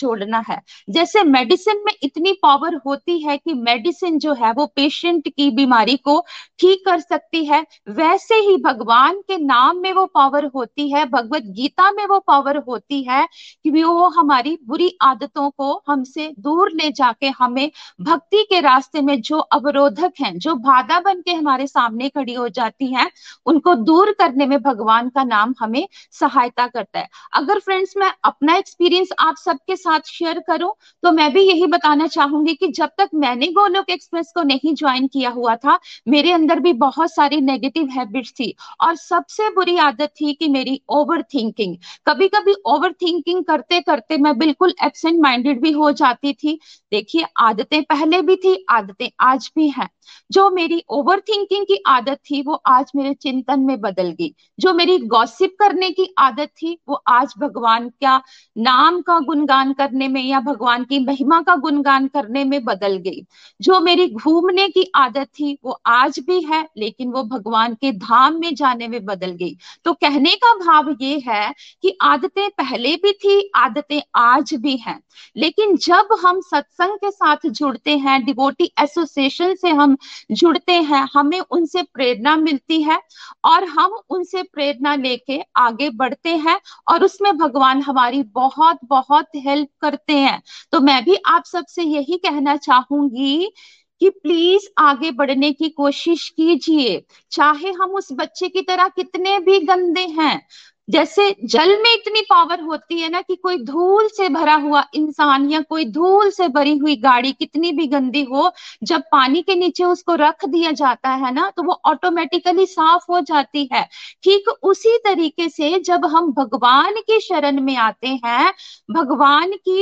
है। जैसे मेडिसिन में इतनी पावर होती है कि मेडिसिन जो है वो पेशेंट की बीमारी को ठीक कर सकती है, वैसे ही भगवान के नाम में वो पावर होती है, भगवत गीता में वो पावर होती है कि वो हमारी बुरी आदतों को हमसे दूर ले जाके हमें भक्ति के रास्ते में जो अवरोधक हैं, जो बाधा बन के हमारे सामने खड़ी हो जाती हैं, उनको दूर करने में भगवान का नाम हमें सहायता करता है। अगर फ्रेंड्स मैं अपना एक्सपीरियंस आप सबके साथ शेयर करूं तो मैं भी यही बताना चाहूंगी कि जब तक मैंने गोलोक एक्सप्रेस को नहीं ज्वाइन किया हुआ था, मेरे अंदर भी बहुत सारी नेगेटिव हैबिट्स थी और सबसे बुरी आदत थी कि मेरी ओवर थिंकिंग। कभी कभी ओवर थिंकिंग करते करते मैं बिल्कुल एब्सेंट माइंडेड भी हो जाती थी। देखिए, आदतें पहले भी थी, आदतें आज भी हैं। जो मेरी ओवर थिंकिंग की आदत थी वो आज मेरे चिंतन में बदल गई। जो मेरी गॉसिप करने की आदत थी वो आज भगवान का नाम का गुणगान करने में या भगवान की महिमा का गुणगान करने में बदल गई। जो मेरी घूमने की आदत थी वो आज भी है, लेकिन वो भगवान के धाम में जाने में बदल गई। तो कहने का भाव ये है कि आदतें पहले भी थी, आदतें आज भी हैं, लेकिन जब हम सत्संग के साथ जुड़ते हैं, डिवोटी एसोसिएशन से हम जुड़ते हैं, हमें उनसे प्रेरणा मिलती है और हम उनसे प्रेरणा लेके आगे बढ़ते हैं और उसमें भगवान हमारी बहुत बहुत हेल्प करते हैं। तो मैं भी आप सबसे यही कहना चाहूंगी कि प्लीज आगे बढ़ने की कोशिश कीजिए, चाहे हम उस बच्चे की तरह कितने भी गंदे हैं। जैसे जल में इतनी पावर होती है ना कि कोई धूल से भरा हुआ इंसान या कोई धूल से भरी हुई गाड़ी कितनी भी गंदी हो, जब पानी के नीचे उसको रख दिया जाता है ना तो वो ऑटोमेटिकली साफ हो जाती है। ठीक उसी तरीके से जब हम भगवान की शरण में आते हैं, भगवान की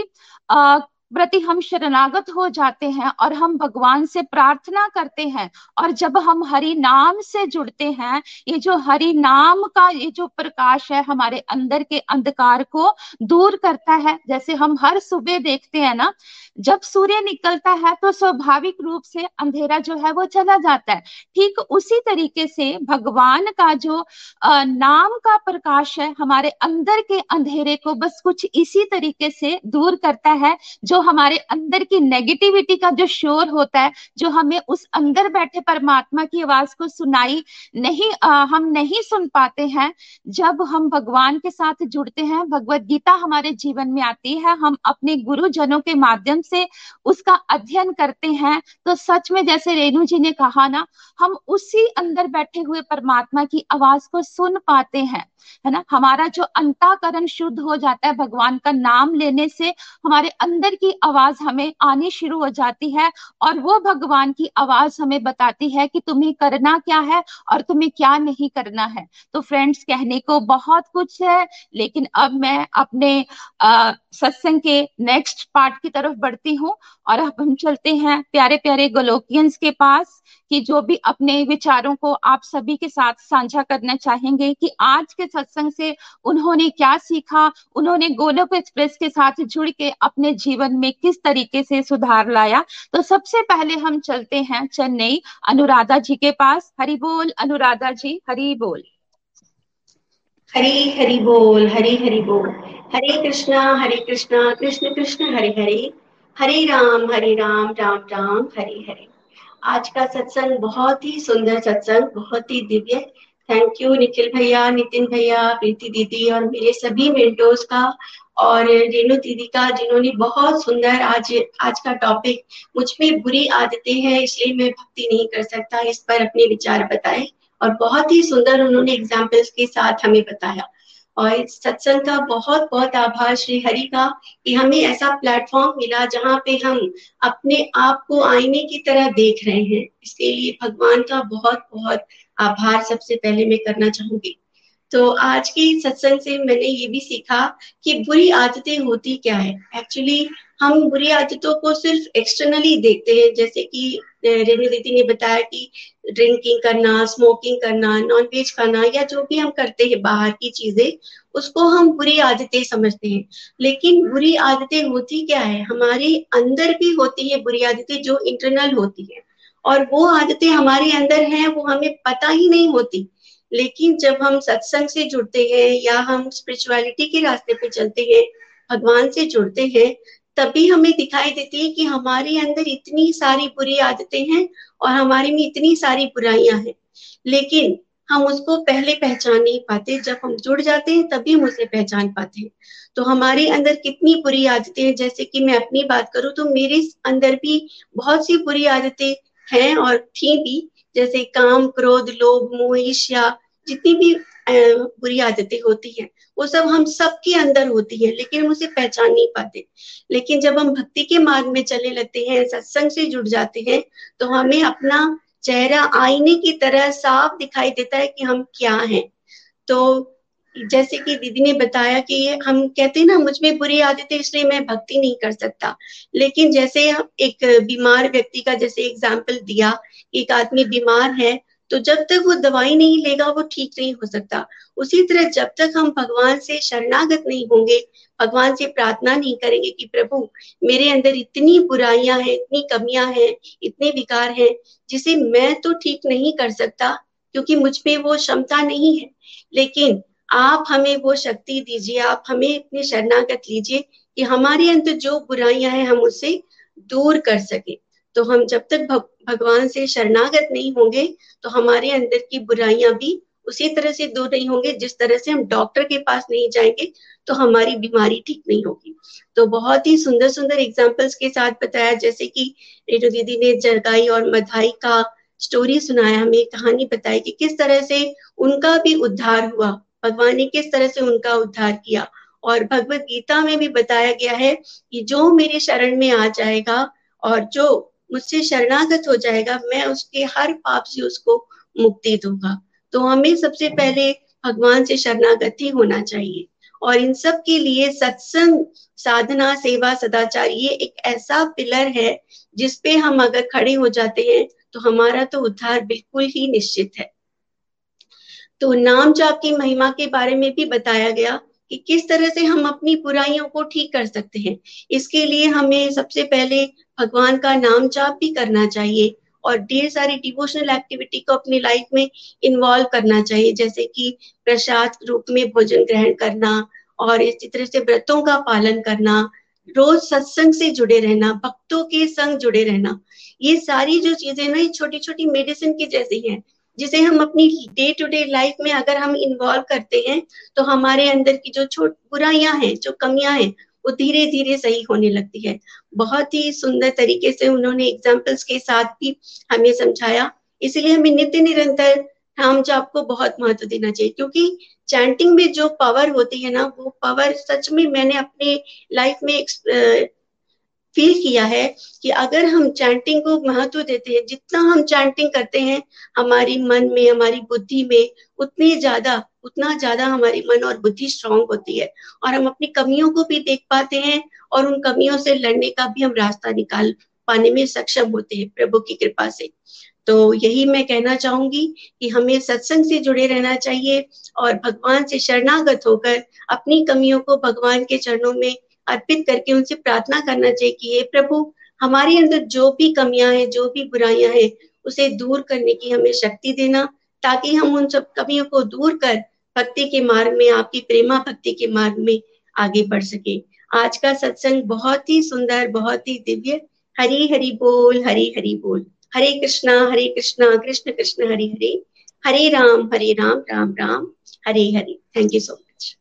प्रति हम शरणागत हो जाते हैं और हम भगवान से प्रार्थना करते हैं, और जब हम हरि नाम से जुड़ते हैं, ये जो हरि नाम का ये जो प्रकाश है हमारे अंदर के अंधकार को दूर करता है। जैसे हम हर सुबह देखते हैं ना, जब सूर्य निकलता है तो स्वाभाविक रूप से अंधेरा जो है वो चला जाता है। ठीक उसी तरीके से भगवान का जो नाम का प्रकाश है हमारे अंदर के अंधेरे को बस कुछ इसी तरीके से दूर करता है। जो हमारे अंदर की नेगेटिविटी का जो शोर होता है, जो हमें उस अंदर बैठे परमात्मा की आवाज को सुनाई नहीं, हम नहीं सुन पाते हैं, जब हम भगवान के साथ जुड़ते हैं, भगवत गीता हमारे जीवन में आती है, हम अपने गुरुजनों के माध्यम से उसका अध्ययन करते हैं, तो सच में जैसे रेणु जी ने कहा ना, हम उसी अंदर बैठे हुए परमात्मा की आवाज को सुन पाते हैं, है ना। हमारा जो अंतःकरण शुद्ध हो जाता है भगवान का नाम लेने से, हमारे अंदर की आवाज हमें आनी शुरू हो जाती है और वो भगवान की आवाज हमें बताती है कि तुम्हें करना क्या है और तुम्हें क्या नहीं करना है। तो फ्रेंड्स, कहने को बहुत कुछ है, लेकिन अब मैं अपने सत्संग के नेक्स्ट पार्ट की तरफ बढ़ती हूँ और अब हम चलते हैं प्यारे प्यारे गोलोकियंस के पास, कि जो भी अपने विचारों को आप सभी के साथ साझा करना चाहेंगे कि आज के सत्संग से उन्होंने क्या सीखा, उन्होंने गोलोक एक्सप्रेस के साथ जुड़ के अपने जीवन में किस तरीके से सुधार लाया। तो सबसे पहले हम चलते हैं चेन्नई अनुराधा जी के पास। हरि बोल अनुराधा जी, हरि बोल। हरी हरि बोल, हरी हरि बोल। हरे कृष्णा कृष्ण कृष्ण हरे हरे, हरे राम राम राम हरे हरे। आज का सत्संग बहुत ही सुंदर सत्संग, बहुत ही दिव्य। थैंक यू निखिल भैया, नितिन भैया, प्रीति दीदी और मेरे सभी मेंटोर्स का, और रेणु दीदी का, जिन्होंने बहुत सुंदर आज का टॉपिक मुझ में बुरी आदतें हैं इसलिए मैं भक्ति नहीं कर सकता, इस पर अपने विचार बताए और बहुत ही सुंदर उन्होंने एग्जाम्पल्स के साथ हमें बताया। और इस सत्संग का बहुत बहुत आभार श्री हरि का कि हमें ऐसा प्लेटफॉर्म मिला जहाँ पे हम अपने आप को आईने की तरह देख रहे हैं। इसके लिए भगवान का बहुत बहुत आभार सबसे पहले मैं करना चाहूंगी। तो आज के सत्संग से मैंने ये भी सीखा कि बुरी आदतें होती क्या है। एक्चुअली हम बुरी आदतों को सिर्फ एक्सटर्नली देखते हैं, जैसे कि रेणु दीदी ने बताया कि ड्रिंकिंग करना, स्मोकिंग करना, नॉनवेज खाना या जो भी हम करते हैं बाहर की चीजें, उसको हम बुरी आदतें समझते हैं। लेकिन बुरी आदतें होती क्या है, हमारे अंदर भी होती है बुरी आदतें जो इंटरनल होती है, और वो आदतें हमारे अंदर हैं वो हमें पता ही नहीं होती। लेकिन जब हम सत्संग से जुड़ते हैं या हम स्पिरिचुअलिटी के रास्ते पे चलते हैं, भगवान से जुड़ते हैं, तभी हमें दिखाई देती है कि हमारे अंदर इतनी सारी बुरी आदतें हैं और हमारे में इतनी सारी बुराइयां हैं, लेकिन हम उसको पहले पहचान नहीं पाते। जब हम जुड़ जाते हैं तभी हम उसे पहचान पाते हैं। तो हमारे अंदर कितनी बुरी आदतें हैं, जैसे कि मैं अपनी बात करूं तो मेरे अंदर भी बहुत सी बुरी आदतें हैं और थी भी, जैसे काम, क्रोध, लोभ, मोह, ईर्ष्या, जितनी भी बुरी आदतें होती हैं वो सब हम सबके अंदर होती है, लेकिन हम उसे पहचान नहीं पाते। लेकिन जब हम भक्ति के मार्ग में चलने लगते हैं, सत्संग से जुड़ जाते हैं, तो हमें अपना चेहरा आईने की तरह साफ दिखाई देता है कि हम क्या हैं। तो जैसे कि दीदी ने बताया कि हम कहते हैं ना, मुझ में बुरी आदतें इसलिए मैं भक्ति नहीं कर सकता। लेकिन जैसे एक बीमार व्यक्ति का जैसे एग्जाम्पल दिया, एक आदमी बीमार है तो जब तक वो दवाई नहीं लेगा वो ठीक नहीं हो सकता। उसी तरह जब तक हम भगवान से शरणागत नहीं होंगे, भगवान से प्रार्थना नहीं करेंगे कि प्रभु मेरे अंदर इतनी बुराइयां हैं, इतनी कमियां हैं, इतने विकार हैं जिसे मैं तो ठीक नहीं कर सकता क्योंकि मुझ में वो क्षमता नहीं है, लेकिन आप हमें वो शक्ति दीजिए, आप हमें अपने शरणागत लीजिए कि हमारे अंदर जो बुराइयां हैं हम उससे दूर कर सके। तो हम जब तक भगवान से शरणागत नहीं होंगे तो हमारे अंदर की बुराइयां भी उसी तरह से दूर नहीं होंगे, जिस तरह से हम डॉक्टर के पास नहीं जाएंगे तो हमारी बीमारी ठीक नहीं होगी। तो बहुत ही सुंदर सुंदर एग्जाम्पल्स के साथ बताया, जैसे कि रेणु दीदी ने जरगाई और मधाई का स्टोरी सुनाया, हमें कहानी बताई कि किस तरह से उनका भी उद्धार हुआ, भगवान ने किस तरह से उनका उद्धार किया। और भगवत गीता में भी बताया गया है कि जो मेरे शरण में आ जाएगा और जो मुझसे शरणागत हो जाएगा, मैं उसके हर पाप से उसको मुक्ति दूंगा। तो हमें सबसे पहले भगवान से शरणागत ही होना चाहिए। और इन सब के लिए सत्संग, साधना, सेवा, सदाचार ये एक ऐसा पिलर है जिसपे हम अगर खड़े हो जाते हैं तो हमारा तो उद्धार बिल्कुल ही निश्चित है। तो नाम जाप की महिमा के बारे में भी बताया गया कि किस तरह से हम अपनी बुराइयों को ठीक कर सकते हैं। इसके लिए हमें सबसे पहले भगवान का नाम जाप भी करना चाहिए और ढेर सारी डिवोशनल एक्टिविटी को अपनी लाइफ में इन्वॉल्व करना चाहिए, जैसे कि प्रसाद रूप में भोजन ग्रहण करना और इसी तरह से व्रतों का पालन करना, रोज सत्संग से जुड़े रहना, भक्तों के संग जुड़े रहना। ये सारी जो चीजें ना, ये छोटी छोटी मेडिसिन की जैसी हैं, जिसे हम अपनी डे टू डे लाइफ में अगर हम इन्वॉल्व करते हैं तो हमारे अंदर की जो बुराइयां हैं, जो कमियां हैं, वो धीरे धीरे सही होने लगती है। बहुत ही सुंदर तरीके से उन्होंने एग्जाम्पल्स के साथ भी हमें समझाया। इसलिए हमें नित्य निरंतर नाम जाप को बहुत महत्व देना चाहिए, क्योंकि चैंटिंग में जो पावर होती है ना, वो पावर सच में मैंने अपने लाइफ में फील किया है कि अगर हम चैंटिंग को महत्व देते हैं, जितना हम चैंटिंग करते हैं हमारी मन में, हमारी बुद्धि में उतना ज्यादा हमारी मन और बुद्धि स्ट्रांग होती है और हम अपनी कमियों को भी देख पाते हैं और उन कमियों से लड़ने का भी हम रास्ता निकाल पाने में सक्षम होते हैं प्रभु की कृपा से। तो यही मैं कहना चाहूंगी कि हमें सत्संग से जुड़े रहना चाहिए और भगवान से शरणागत होकर अपनी कमियों को भगवान के चरणों में अर्पित करके उनसे प्रार्थना करना चाहिए कि हे प्रभु, हमारे अंदर जो भी कमियां हैं, जो भी बुराइयां हैं, उसे दूर करने की हमें शक्ति देना, ताकि हम उन सब कमियों को दूर कर भक्ति के मार्ग में, आपकी प्रेमा भक्ति के मार्ग में आगे बढ़ सके। आज का सत्संग बहुत ही सुंदर, बहुत ही दिव्य। हरि हरि बोल, हरि हरि बोल। Hare Krishna Krishna Krishna Hari Hare, Hare Ram Ram Ram Hare Hare. Thank you so much.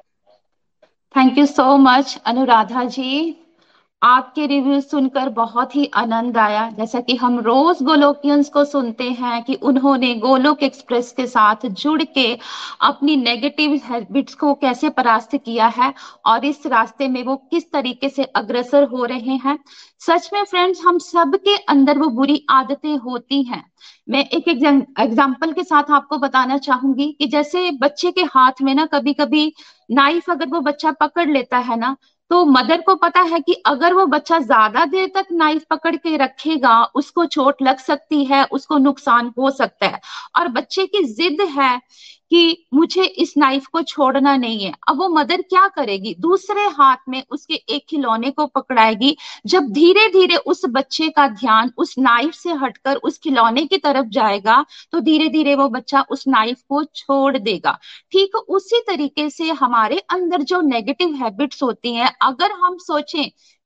Thank you so much Anuradha ji. आपके रिव्यू सुनकर बहुत ही आनंद आया। जैसा कि हम रोज गोलोकियंस को सुनते हैं कि उन्होंने गोलोक एक्सप्रेस के साथ जुड़ के अपनी नेगेटिव हैबिट्स को कैसे परास्त किया है और इस रास्ते में वो किस तरीके से अग्रसर हो रहे हैं। सच में फ्रेंड्स, हम सबके अंदर वो बुरी आदतें होती हैं। मैं एक एग्जाम्पल के साथ आपको बताना चाहूंगी कि जैसे बच्चे के हाथ में ना कभी कभी नाइफ अगर वो बच्चा पकड़ लेता है ना, तो मदर को पता है कि अगर वो बच्चा ज्यादा देर तक नाइफ पकड़ के रखेगा उसको चोट लग सकती है, उसको नुकसान हो सकता है। और बच्चे की जिद है कि मुझे इस नाइफ को छोड़ना नहीं है। अब वो मदर क्या करेगी, दूसरे हाथ में उसके एक खिलौने को पकड़ाएगी। जब धीरे धीरे उस बच्चे का ध्यान उस नाइफ से हटकर उस खिलौने की तरफ जाएगा तो धीरे धीरे वो बच्चा उस नाइफ को छोड़ देगा। ठीक उसी तरीके से हमारे अंदर जो नेगेटिव हैबिट्स होती हैं, अगर हम सोचें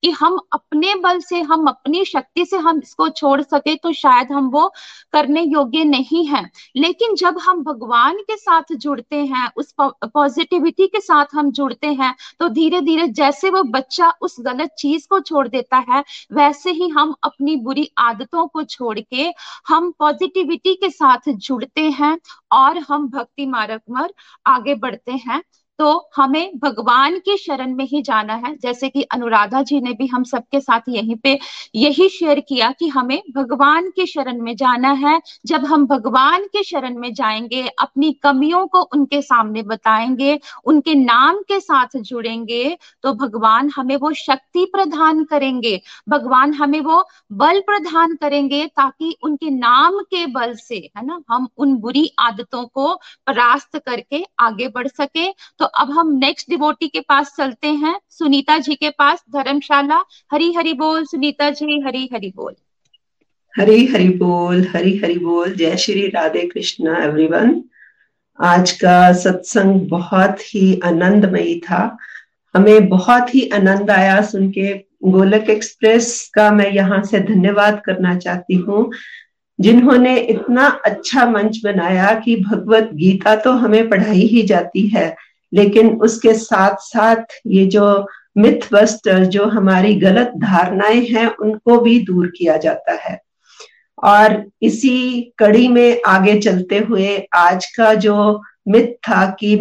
कि हम अपने बल से, हम अपनी शक्ति से हम इसको छोड़ सके तो शायद हम वो करने योग्य नहीं हैं। लेकिन जब हम भगवान के साथ जुड़ते हैं, उस पॉजिटिविटी के साथ हम जुड़ते हैं, तो धीरे धीरे जैसे वो बच्चा उस गलत चीज को छोड़ देता है, वैसे ही हम अपनी बुरी आदतों को छोड़ के हम पॉजिटिविटी के साथ जुड़ते हैं और हम भक्ति मार्ग पर आगे बढ़ते हैं। तो हमें भगवान की शरण में ही जाना है। जैसे कि अनुराधा जी ने भी हम सबके साथ यहीं पे यही शेयर किया कि हमें भगवान की शरण में जाना है। जब हम भगवान के शरण में जाएंगे, अपनी कमियों को उनके सामने बताएंगे, उनके नाम के साथ जुड़ेंगे, तो भगवान हमें वो शक्ति प्रदान करेंगे, भगवान हमें वो बल प्रदान करेंगे, ताकि उनके नाम के बल से, है ना, हम उन बुरी आदतों को परास्त करके आगे बढ़ सके। तो अब हम नेक्स्ट डिवोटी के पास चलते हैं, सुनीता जी के पास, धर्मशाला। हरी हरि बोल सुनीता जी, हरी हरि बोल। हरी हरि बोल, हरी हरि बोल। जय श्री राधे कृष्णा एवरीवन। आज का सत्संग बहुत ही आनंदमयी था, हमें बहुत ही आनंद आया सुन के। गोलक एक्सप्रेस का मैं यहाँ से धन्यवाद करना चाहती हूँ, जिन्होंने इतना अच्छा मंच बनाया कि भगवत गीता तो हमें पढ़ाई ही जाती है, लेकिन उसके साथ साथ ये जो मिथ बस्टर, जो हमारी गलत धारणाएं हैं, उनको भी दूर किया जाता है। और इसी कड़ी में आगे चलते हुए आज का जो मिथ था कि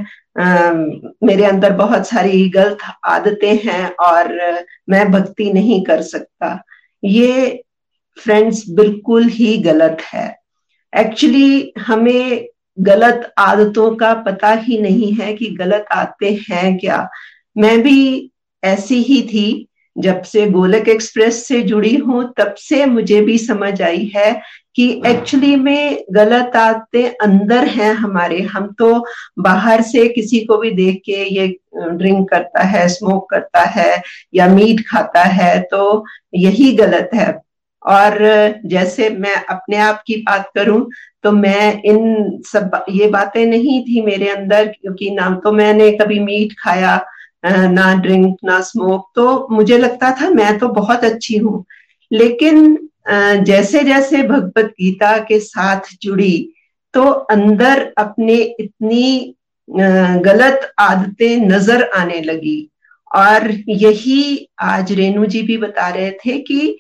मेरे अंदर बहुत सारी गलत आदतें हैं और मैं भक्ति नहीं कर सकता, ये फ्रेंड्स बिल्कुल ही गलत है। एक्चुअली हमें गलत आदतों का पता ही नहीं है कि गलत आदतें हैं क्या। मैं भी ऐसी ही थी, जब से गोलक एक्सप्रेस से जुड़ी हूं तब से मुझे भी समझ आई है कि एक्चुअली में गलत आदतें अंदर हैं हमारे। हम तो बाहर से किसी को भी देख के ये ड्रिंक करता है, स्मोक करता है या मीट खाता है, तो यही गलत है। और जैसे मैं अपने आप की बात करूं तो मैं इन सब ये बातें नहीं थी मेरे अंदर, क्योंकि ना तो मैंने कभी मीट खाया, ना ड्रिंक, ना स्मोक, तो मुझे लगता था मैं तो बहुत अच्छी हूँ। लेकिन जैसे जैसे भगवत गीता के साथ जुड़ी तो अंदर अपने इतनी गलत आदतें नजर आने लगी। और यही आज रेणु जी भी बता रहे थे कि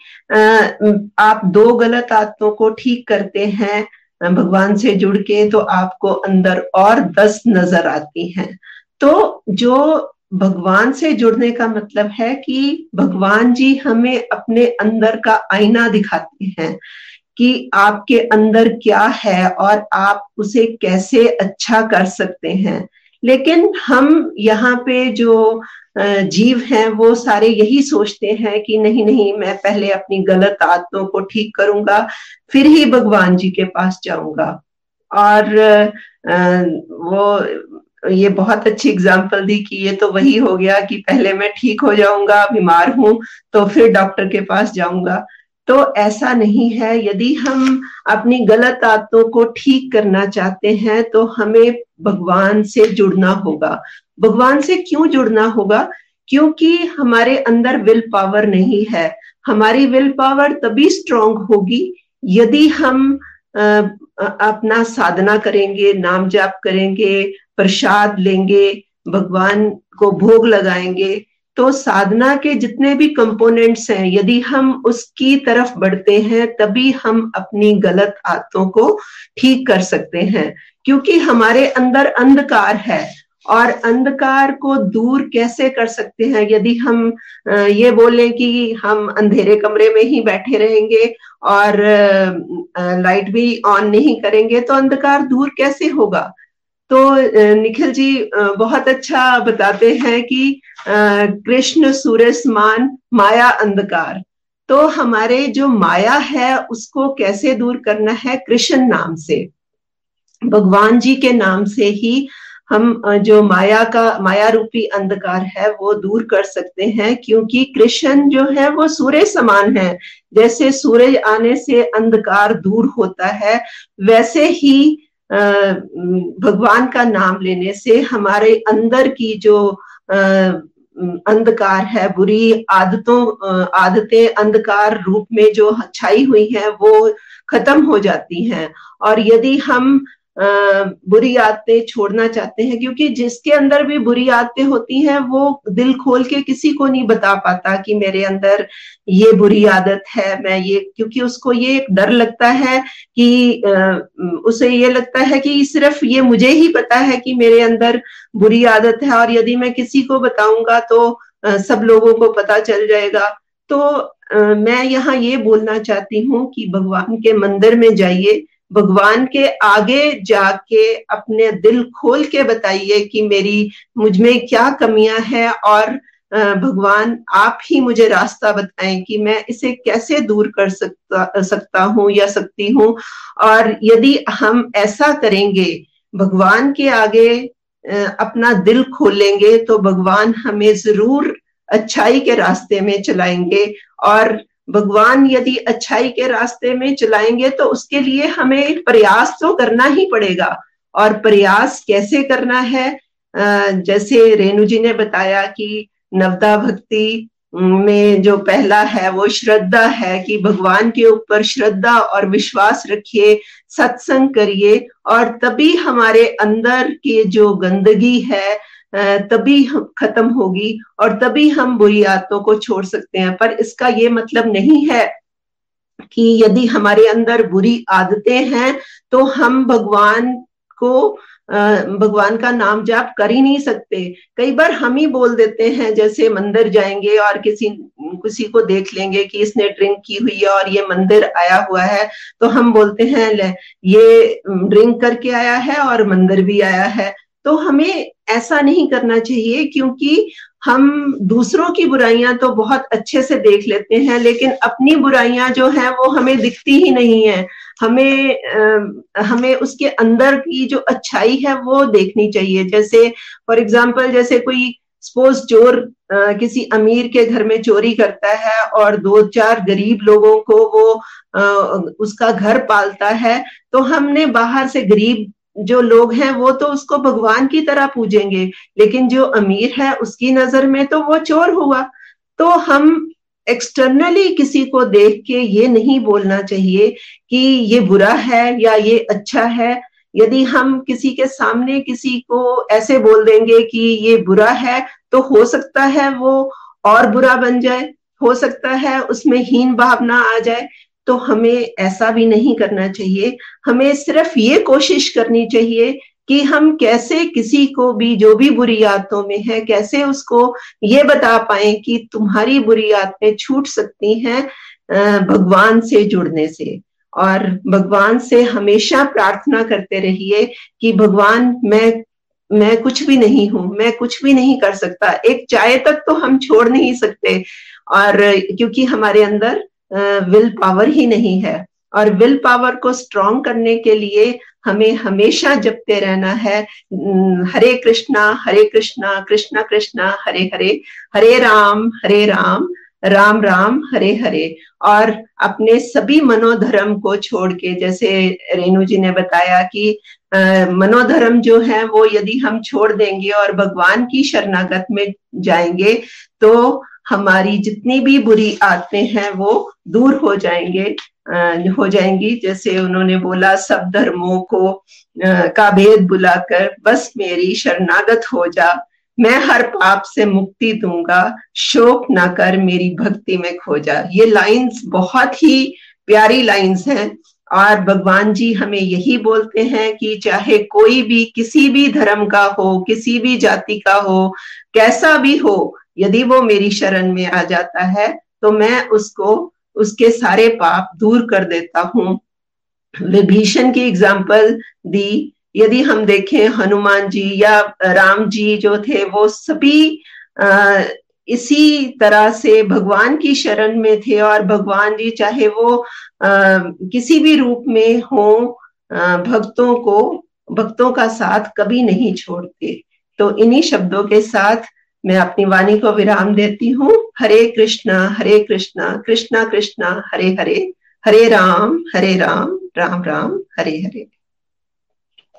आप 2 गलत आदतों को ठीक करते हैं भगवान से जुड़ के, तो आपको अंदर और 10 नजर आती हैं। तो जो भगवान से जुड़ने का मतलब है कि भगवान जी हमें अपने अंदर का आईना दिखाते हैं कि आपके अंदर क्या है और आप उसे कैसे अच्छा कर सकते हैं। लेकिन हम यहाँ पे जो जीव हैं वो सारे यही सोचते हैं कि नहीं नहीं, मैं पहले अपनी गलत आदतों को ठीक करूंगा, फिर ही भगवान जी के पास जाऊंगा। और वो ये बहुत अच्छी एग्जाम्पल दी कि ये तो वही हो गया कि पहले मैं ठीक हो जाऊंगा, बीमार हूं तो फिर डॉक्टर के पास जाऊंगा। तो ऐसा नहीं है। यदि हम अपनी गलत आदतों को ठीक करना चाहते हैं तो हमें भगवान से जुड़ना होगा। भगवान से क्यों जुड़ना होगा? क्योंकि हमारे अंदर विल पावर नहीं है। हमारी विल पावर तभी स्ट्रांग होगी यदि हम अपना साधना करेंगे, नाम जाप करेंगे, प्रसाद लेंगे, भगवान को भोग लगाएंगे। तो साधना के जितने भी कंपोनेंट्स हैं, यदि हम उसकी तरफ बढ़ते हैं तभी हम अपनी गलत आदतों को ठीक कर सकते हैं। क्योंकि हमारे अंदर अंधकार है और अंधकार को दूर कैसे कर सकते हैं? यदि हम ये बोलें कि हम अंधेरे कमरे में ही बैठे रहेंगे और लाइट भी ऑन नहीं करेंगे तो अंधकार दूर कैसे होगा? तो निखिल जी बहुत अच्छा बताते हैं कि कृष्ण सूर्य समान, माया अंधकार। तो हमारे जो माया है उसको कैसे दूर करना है? कृष्ण नाम से, भगवान जी के नाम से ही हम जो माया रूपी अंधकार है वो दूर कर सकते हैं। क्योंकि कृष्ण जो है वो सूर्य समान है। जैसे सूरज आने से अंधकार दूर होता है, वैसे ही भगवान का नाम लेने से हमारे अंदर की जो अंधकार है, बुरी आदतें अंधकार रूप में जो छाई हुई हैं वो खत्म हो जाती हैं। और यदि हम बुरी आदतें छोड़ना चाहते हैं, क्योंकि जिसके अंदर भी बुरी आदतें होती हैं वो दिल खोल के किसी को नहीं बता पाता कि मेरे अंदर ये बुरी आदत है, मैं ये, क्योंकि उसको ये एक डर लगता है कि उसे ये लगता है कि सिर्फ ये मुझे ही पता है कि मेरे अंदर बुरी आदत है, और यदि मैं किसी को बताऊंगा तो सब लोगों को पता चल जाएगा। तो मैं यहाँ ये बोलना चाहती हूँ कि भगवान के मंदिर में जाइए, भगवान के आगे जाके अपने दिल खोल के बताइए कि मुझ में क्या कमियां हैं, और भगवान आप ही मुझे रास्ता बताएं कि मैं इसे कैसे दूर कर सकता हूँ या सकती हूँ। और यदि हम ऐसा करेंगे, भगवान के आगे अपना दिल खोलेंगे, तो भगवान हमें जरूर अच्छाई के रास्ते में चलाएंगे। और भगवान यदि अच्छाई के रास्ते में चलाएंगे तो उसके लिए हमें प्रयास तो करना ही पड़ेगा। और प्रयास कैसे करना है, जैसे रेणु जी ने बताया कि नवदा भक्ति में जो पहला है वो श्रद्धा है, कि भगवान के ऊपर श्रद्धा और विश्वास रखिए, सत्संग करिए, और तभी हमारे अंदर की जो गंदगी है तभी खत्म होगी, और तभी हम बुरी आदतों को छोड़ सकते हैं। पर इसका ये मतलब नहीं है कि यदि हमारे अंदर बुरी आदतें हैं तो हम भगवान का नाम जाप कर ही नहीं सकते। कई बार हम ही बोल देते हैं, जैसे मंदिर जाएंगे और किसी को देख लेंगे कि इसने ड्रिंक की हुई है और ये मंदिर आया हुआ है, तो हम बोलते हैं ले ये ड्रिंक करके आया है और मंदिर भी आया है। तो हमें ऐसा नहीं करना चाहिए, क्योंकि हम दूसरों की बुराइयां तो बहुत अच्छे से देख लेते हैं, लेकिन अपनी बुराइयां जो हैं वो हमें दिखती ही नहीं है। हमें उसके अंदर की जो अच्छाई है वो देखनी चाहिए। जैसे फॉर एग्जाम्पल, जैसे कोई सपोज चोर किसी अमीर के घर में चोरी करता है और 2-4 गरीब लोगों को वो उसका घर पालता है, तो हमने बाहर से गरीब जो लोग हैं वो तो उसको भगवान की तरह पूजेंगे, लेकिन जो अमीर है उसकी नजर में तो वो चोर हुआ। तो हम एक्सटर्नली किसी को देख के ये नहीं बोलना चाहिए कि ये बुरा है या ये अच्छा है। यदि हम किसी के सामने किसी को ऐसे बोल देंगे कि ये बुरा है, तो हो सकता है वो और बुरा बन जाए, हो सकता है उसमें हीन भावना आ जाए। तो हमें ऐसा भी नहीं करना चाहिए। हमें सिर्फ ये कोशिश करनी चाहिए कि हम कैसे किसी को भी जो भी बुरी आदतों में है, कैसे उसको ये बता पाए कि तुम्हारी बुरी आदतें छूट सकती हैं भगवान से जुड़ने से। और भगवान से हमेशा प्रार्थना करते रहिए कि भगवान मैं कुछ भी नहीं हूं, मैं कुछ भी नहीं कर सकता। एक चाय तक तो हम छोड़ नहीं सकते, और क्योंकि हमारे अंदर विल पावर ही नहीं है। और विल पावर को स्ट्रॉन्ग करने के लिए हमें हमेशा जपते रहना है, हरे कृष्णा कृष्णा कृष्णा हरे हरे, हरे राम राम राम हरे हरे। और अपने सभी मनोधर्म को छोड़ के, जैसे रेणु जी ने बताया कि मनोधर्म जो है वो यदि हम छोड़ देंगे और भगवान की शरणागत में जाएंगे, तो हमारी जितनी भी बुरी आदतें हैं वो दूर हो जाएंगी। जैसे उन्होंने बोला, सब धर्मों का भेद बुलाकर बस मेरी शरणागत हो जा, मैं हर पाप से मुक्ति दूंगा, शोक ना कर मेरी भक्ति में खो जा। ये लाइंस बहुत ही प्यारी लाइंस हैं, और भगवान जी हमें यही बोलते हैं कि चाहे कोई भी किसी भी धर्म का हो, किसी भी जाति का हो, कैसा भी हो, यदि वो मेरी शरण में आ जाता है तो मैं उसको उसके सारे पाप दूर कर देता हूँ। विभीषण की एग्जाम्पल दी, यदि हम देखें हनुमान जी या राम जी जो थे, वो सभी इसी तरह से भगवान की शरण में थे, और भगवान जी चाहे वो किसी भी रूप में हो, भक्तों का साथ कभी नहीं छोड़ते। तो इन्हीं शब्दों के साथ मैं अपनी वाणी को विराम देती हूँ। Hare Krishna Krishna Krishna Hare Hare, Hare Ram Ram Ram Hare Hare.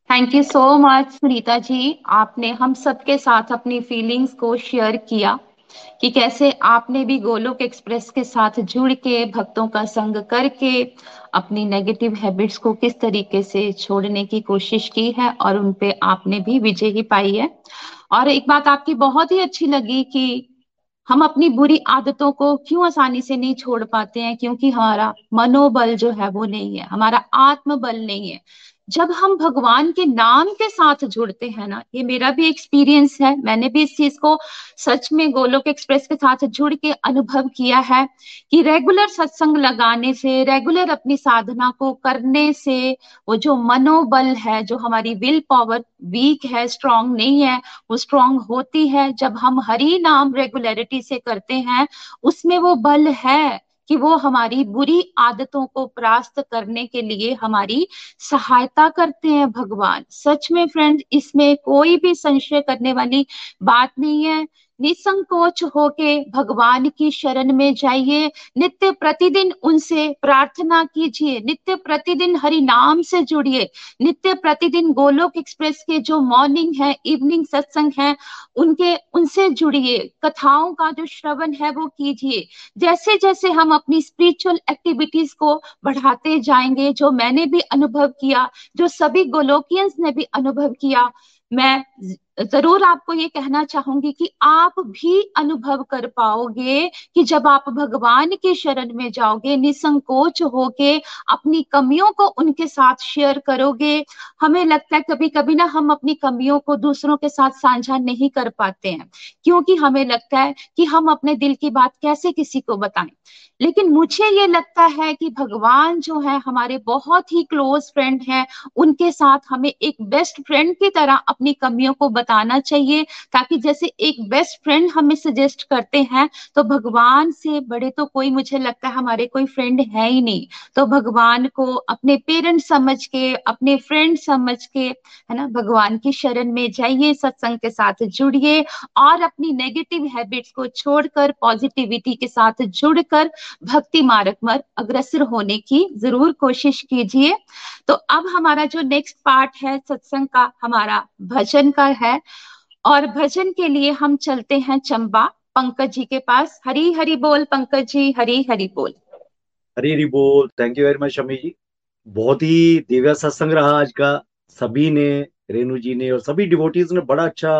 Thank you so much Sunita ji, आपने हम सबके साथ अपनी फीलिंग्स को शेयर किया कि कैसे आपने भी गोलोक एक्सप्रेस के साथ जुड़ के भक्तों का संग करके अपनी नेगेटिव हैबिट्स को किस तरीके से छोड़ने की कोशिश की है और उन पे आपने भी विजय ही पाई है। और एक बात आपकी बहुत ही अच्छी लगी कि हम अपनी बुरी आदतों को क्यों आसानी से नहीं छोड़ पाते हैं, क्योंकि हमारा मनोबल जो है वो नहीं है, हमारा आत्मबल नहीं है। जब हम भगवान के नाम के साथ जुड़ते हैं ना, ये मेरा भी एक्सपीरियंस है, मैंने भी इस चीज को सच में गोलोक एक्सप्रेस के साथ जुड़ के अनुभव किया है कि रेगुलर सत्संग लगाने से, रेगुलर अपनी साधना को करने से वो जो मनोबल है, जो हमारी विल पावर वीक है, स्ट्रांग नहीं है, वो स्ट्रांग होती है। जब हम हरि नाम रेगुलरिटी से करते हैं, उसमें वो बल है कि वो हमारी बुरी आदतों को परास्त करने के लिए हमारी सहायता करते हैं भगवान। सच में फ्रेंड्स, इसमें कोई भी संशय करने वाली बात नहीं है। निसंकोच होके भगवान की शरण में जाइए, नित्य प्रतिदिन उनसे प्रार्थना कीजिए, नित्य प्रतिदिन हरि नाम से जुड़िए, नित्य प्रतिदिन गोलोक एक्सप्रेस के जो मॉर्निंग है, इवनिंग सत्संग है, उनके उनसे जुड़िए, कथाओं का जो श्रवण है वो कीजिए। जैसे जैसे हम अपनी स्पिरिचुअल एक्टिविटीज को बढ़ाते जाएंगे, जो मैंने भी अनुभव किया, जो सभी गोलोकियंस ने भी अनुभव किया, मैं जरूर आपको ये कहना चाहूंगी कि आप भी अनुभव कर पाओगे कि जब आप भगवान के शरण में जाओगे, निसंकोच होके अपनी कमियों को उनके साथ शेयर करोगे। हमें लगता है कभी कभी ना, हम अपनी कमियों को दूसरों के साथ साझा नहीं कर पाते हैं, क्योंकि हमें लगता है कि हम अपने दिल की बात कैसे किसी को बताएं। लेकिन मुझे ये लगता है कि भगवान जो है हमारे बहुत ही क्लोज फ्रेंड हैं, उनके साथ हमें एक बेस्ट फ्रेंड की तरह अपनी कमियों को बताना चाहिए, ताकि जैसे एक बेस्ट फ्रेंड हमें सजेस्ट करते हैं, तो भगवान से बड़े तो कोई, मुझे लगता है, हमारे कोई फ्रेंड है ही नहीं। तो भगवान को अपने पेरेंट समझ के, अपने फ्रेंड समझ के, है ना, भगवान की शरण में जाइए, सत्संग के साथ जुड़िए और अपनी नेगेटिव हैबिट्स को छोड़कर पॉजिटिविटी के साथ जुड़कर भक्ति मार्ग पर अग्रसर होने की जरूर कोशिश कीजिए। तो अब हमारा जो नेक्स्ट पार्ट है सत्संग का, हमारा भजन का है, और भजन के लिए हम चलते हैं चंबा पंकज जी के पास। हरी हरी बोल पंकज जी, हरी हरी बोल। हरी हरी बोल। Thank you very much Shami ji. बहुत ही दिव्य सत्संग रहा आज का। सभी ने, रेणु जी ने और सभी डिवोटीज ने बड़ा अच्छा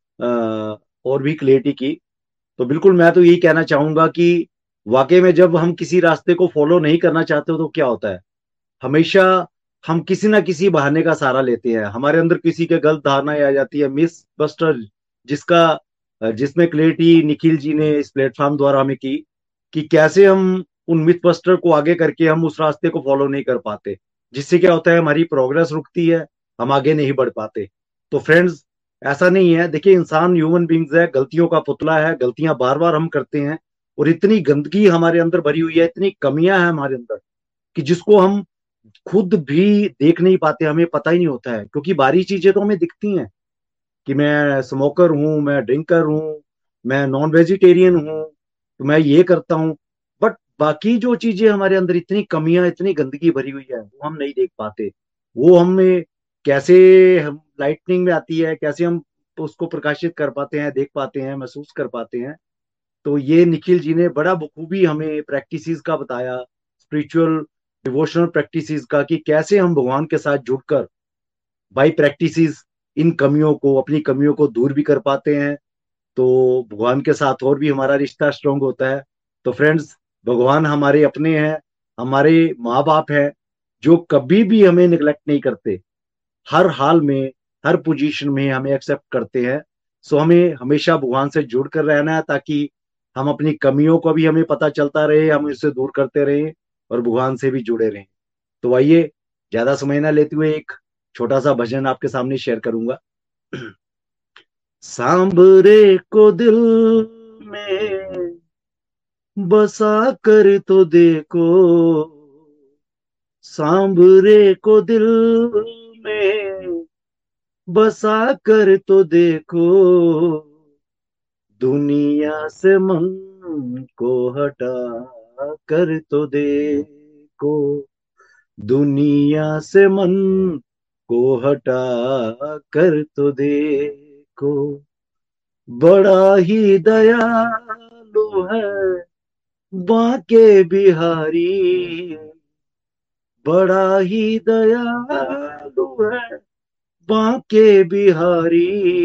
और भी क्लियरिटी की। तो बिल्कुल मैं तो यही कहना चाहूंगा कि वाकई में जब हम किसी रास्ते को फॉलो नहीं करना चाहते हो तो क्या होता है, हमेशा हम किसी ना किसी बहाने का सहारा लेते हैं। हमारे अंदर किसी के गलत धारणाएं आ जाती है, मिस बस्टर, जिसमें क्लियरिटी निखिल जी ने इस प्लेटफॉर्म द्वारा हमें की कि कैसे हम उन मिथ बस्टर को आगे करके हम उस रास्ते को फॉलो नहीं कर पाते, जिससे क्या होता है, हमारी प्रोग्रेस रुकती है, हम आगे नहीं बढ़ पाते। तो फ्रेंड्स, ऐसा नहीं है। देखिए, इंसान ह्यूमन बींग्स है, गलतियों का पुतला है, गलतियां बार बार हम करते हैं, और इतनी गंदगी हमारे अंदर भरी हुई है, इतनी कमियां हैं हमारे अंदर कि जिसको हम खुद भी देख नहीं पाते, हमें पता ही नहीं होता है। क्योंकि बाहरी चीजें तो हमें दिखती हैं कि मैं स्मोकर हूं, मैं ड्रिंकर हूं, मैं नॉन वेजिटेरियन हूं, तो मैं ये करता हूं। बट बाकी जो चीजें हमारे अंदर, इतनी कमियां, इतनी गंदगी भरी हुई है, वो हम नहीं देख पाते। वो हमें कैसे, हम लाइटनिंग में आती है, कैसे हम उसको प्रकाशित कर पाते हैं, देख पाते हैं, महसूस कर पाते हैं। तो ये निखिल जी ने बड़ा बखूबी हमें प्रैक्टिसेस का बताया, स्पिरिचुअल डिवोशनल प्रैक्टिसेस का, कि कैसे हम भगवान के साथ जुड़कर बाई प्रैक्टिसेस इन कमियों को, अपनी कमियों को दूर भी कर पाते हैं। तो भगवान के साथ और भी हमारा रिश्ता स्ट्रांग होता है। तो फ्रेंड्स, भगवान हमारे अपने हैं, हमारे माँ बाप हैं, जो कभी भी हमें निगलेक्ट नहीं करते, हर हाल में, हर पोजीशन में हमें एक्सेप्ट करते हैं। सो हमें हमेशा भगवान से जुड़ कर रहना है, ताकि हम अपनी कमियों को भी हमें पता चलता रहे, हम इससे दूर करते रहें और भगवान से भी जुड़े रहें। तो आइए, ज्यादा समय ना लेते हुए एक छोटा सा भजन आपके सामने शेयर करूंगा। सांबरे को दिल में बसा कर तो देखो, सांबरे को दिल में बसा कर तो देखो, दुनिया से मन को हटा कर तो देखो, दुनिया से मन को हटा कर तो देखो, बड़ा ही दयालु है बांके बिहारी, बड़ा ही दयालु है बांके बिहारी।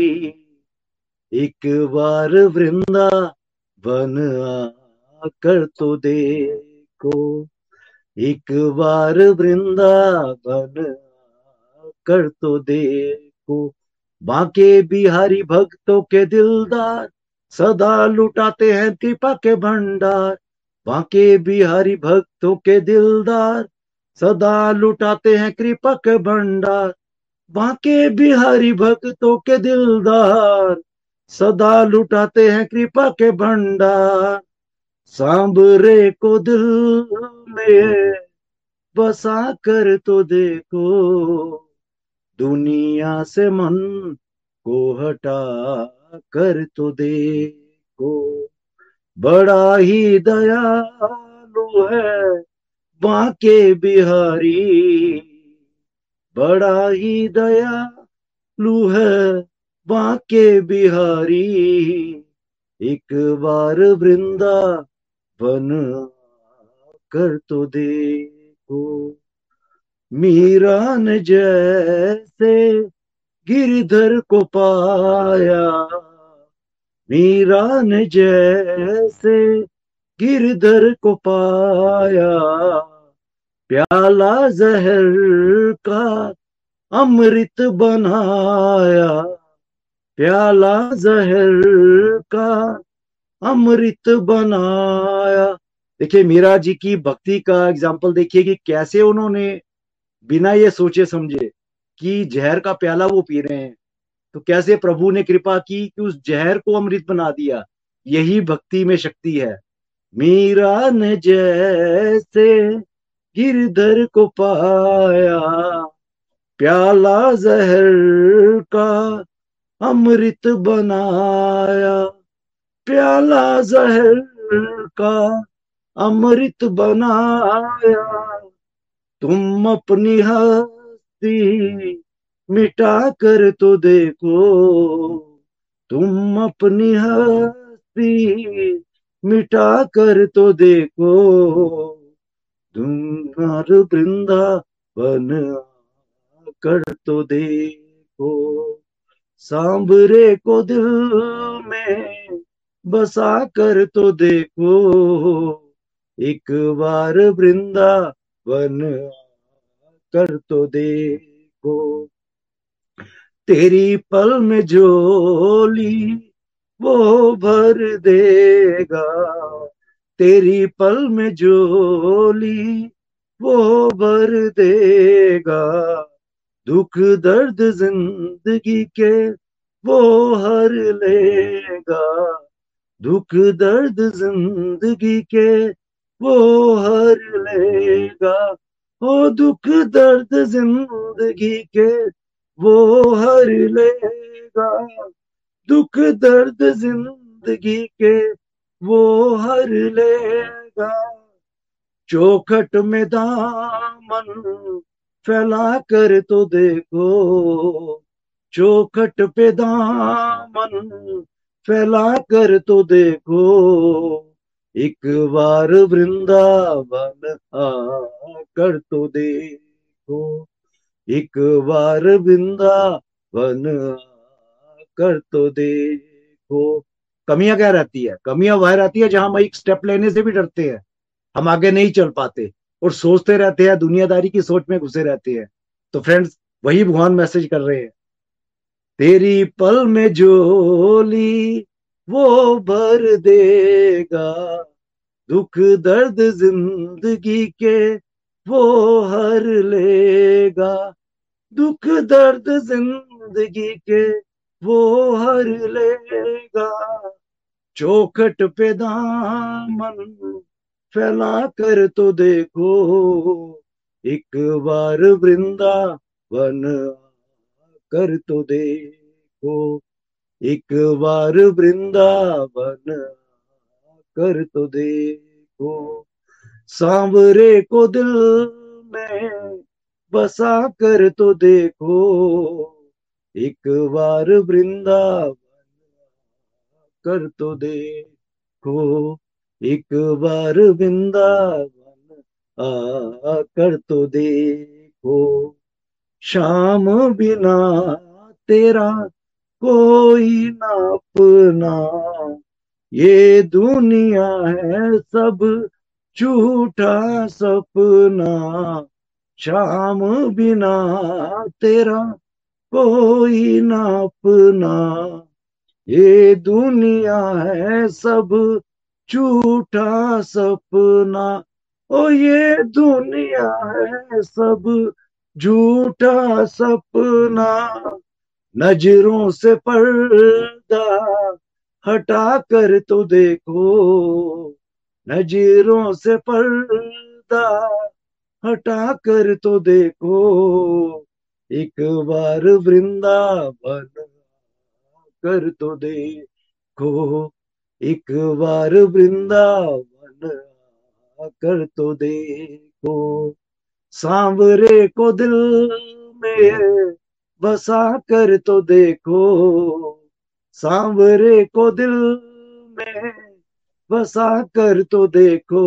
एक बार वृंदावन आकर तो देखो, एक बार वृंदावन आकर तो देखो। बांके बिहारी भक्तों के दिलदार, सदा लुटाते हैं कृपा के भंडार। बांके बिहारी भक्तों के दिलदार, सदा लुटाते हैं कृपा के भंडार। बांके बिहारी भक्तों के दिलदार, सदा लुटाते हैं कृपा के भंडार। सांबरे को दिल में बसा कर तो देखो, दुनिया से मन को हटा कर तो देखो, बड़ा ही दयालु है बांके बिहारी, बड़ा ही दयालु है बांके बिहारी। एक बार वृंदावन कर तो देखो। मीरा ने जैसे गिरधर को पाया, मीरा ने जैसे गिरधर को पाया, प्याला जहर का अमृत बनाया, प्याला जहर का अमृत बनाया। देखिए मीरा जी की भक्ति का एग्जाम्पल देखिए कि कैसे उन्होंने बिना ये सोचे समझे कि जहर का प्याला वो पी रहे हैं, तो कैसे प्रभु ने कृपा की कि उस जहर को अमृत बना दिया। यही भक्ति में शक्ति है। मीरा ने जैसे गिरधर को पाया, प्याला जहर का अमृत बनाया, प्याला जहर का अमृत बनाया। तुम अपनी हस्ती मिटा कर तो देखो, तुम अपनी हस्ती मिटा कर तो देखो, तुम्हार वृंदावन कर तो देखो। सांबरे को दिल में बसा कर तो देखो, एक बार वृंदावन कर तो देखो। तेरी पल में झोली वो भर देगा, तेरी पल में झोली वो भर देगा। दुख दर्द जिंदगी के वो हर लेगा, दुख दर्द जिंदगी के वो हर लेगा। ओ दुख दर्द जिंदगी के वो हर लेगा, दुख दर्द जिंदगी के वो हर लेगा। चौखट में दामन फैला कर तो देखो, चौखट पे दामन फैला कर तो देखो, एक बार वृंदावन आकर तो देखो, एक बार वृंदावन आकर तो देखो। कमियां क्या रहती है? कमियां वह रहती है जहां हम एक स्टेप लेने से भी डरते हैं, हम आगे नहीं चल पाते और सोचते रहते हैं, दुनियादारी की सोच में घुसे रहते हैं। तो फ्रेंड्स वही भगवान मैसेज कर रहे हैं, तेरी पल में झोली वो भर देगा, दुख दर्द जिंदगी के वो हर लेगा, दुख दर्द जिंदगी के वो हर लेगा। चौखट पे दामन फैला कर तो देखो, एक बार वृंदावन कर तो देखो, एक बार वृंदावन कर तो देखो। सांवरे को दिल में बसा कर तो देखो, एक बार वृंदावन कर तो देखो, एक बार वृंदावन आ कर तो देखो। श्याम बिना तेरा कोई ना अपना, ये दुनिया है सब झूठा सपना। श्याम बिना तेरा कोई ना अपना, ये दुनिया है सब झूठा सपना। ओ ये दुनिया है सब झूठा सपना। नजरों से पर्दा हटा कर तो देखो, नजरों से पर्दा हटा कर तो देखो, एक बार वृंदावन कर तो देखो, एक बार वृंदावन कर तो देखो। सांवरे को दिल में बसा कर तो देखो, सांवरे को दिल में बसा कर तो देखो,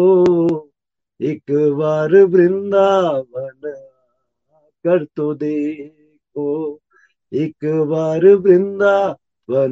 एक बार वृंदावन कर तो देखो, एक बार वृंदावन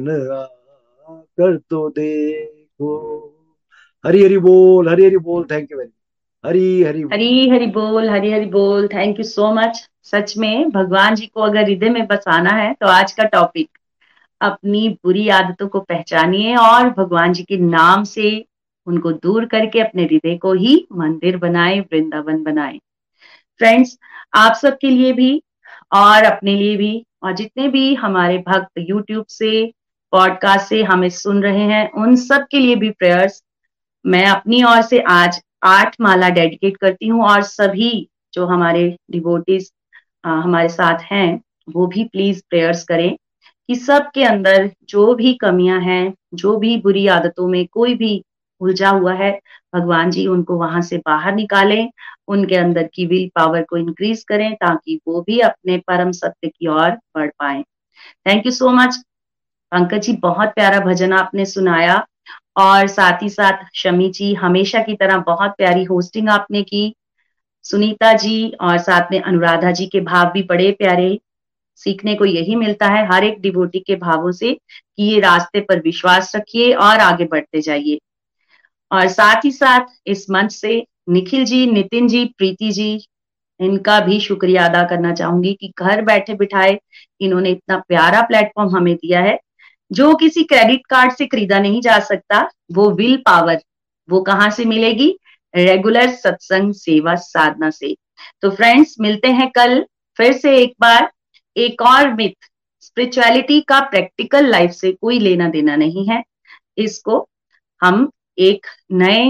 कर तो देखो। हरी हरी बोल, हरी हरी बोल। Thank you very much. Hari Hari बोल। हरी हरी बोल, हरी हरी बोल। Thank you so much. सच में भगवान जी को अगर हृदय में बसाना है तो आज का टॉपिक, अपनी बुरी आदतों को पहचानिए और भगवान जी के नाम से उनको दूर करके अपने हृदय को ही मंदिर बनाए, वृंदावन बनाए। फ्रेंड्स, आप सबके लिए भी और अपने लिए भी, और जितने भी हमारे भक्त यूट्यूब से, पॉडकास्ट से हमें सुन रहे हैं, उन सब के लिए भी प्रेयर्स मैं अपनी ओर से आज 8 माला डेडिकेट करती हूँ। और सभी जो हमारे डिवोटीज हमारे साथ हैं, वो भी प्लीज प्रेयर्स करें कि सबके अंदर जो भी कमियां हैं, जो भी बुरी आदतों में कोई भी उलझा हुआ है, भगवान जी उनको वहां से बाहर निकालें, उनके अंदर की विल पावर को इंक्रीज करें ताकि वो भी अपने परम सत्य की ओर बढ़ पाए। Thank you so much Pankaj ji, बहुत प्यारा भजन आपने सुनाया। और साथ ही साथ शमी जी, हमेशा की तरह बहुत प्यारी होस्टिंग आपने की। सुनीता जी और साथ में अनुराधा जी के भाव भी बड़े प्यारे। सीखने को यही मिलता है हर एक डिवोटी के भावों से कि ये रास्ते पर विश्वास रखिए और आगे बढ़ते जाइए। और साथ ही साथ इस मंच से निखिल जी, नितिन जी, प्रीति जी, इनका भी शुक्रिया अदा करना चाहूंगी कि घर बैठे बिठाए इन्होंने इतना प्यारा प्लेटफॉर्म हमें दिया है, जो किसी क्रेडिट कार्ड से खरीदा नहीं जा सकता। वो विल पावर, वो कहाँ से मिलेगी? रेगुलर सत्संग सेवा साधना से। तो फ्रेंड्स, मिलते हैं कल फिर से एक बार। एक और मिथ, स्पिरिचुअलिटी का प्रैक्टिकल लाइफ से कोई लेना देना नहीं है। इसको हम एक नए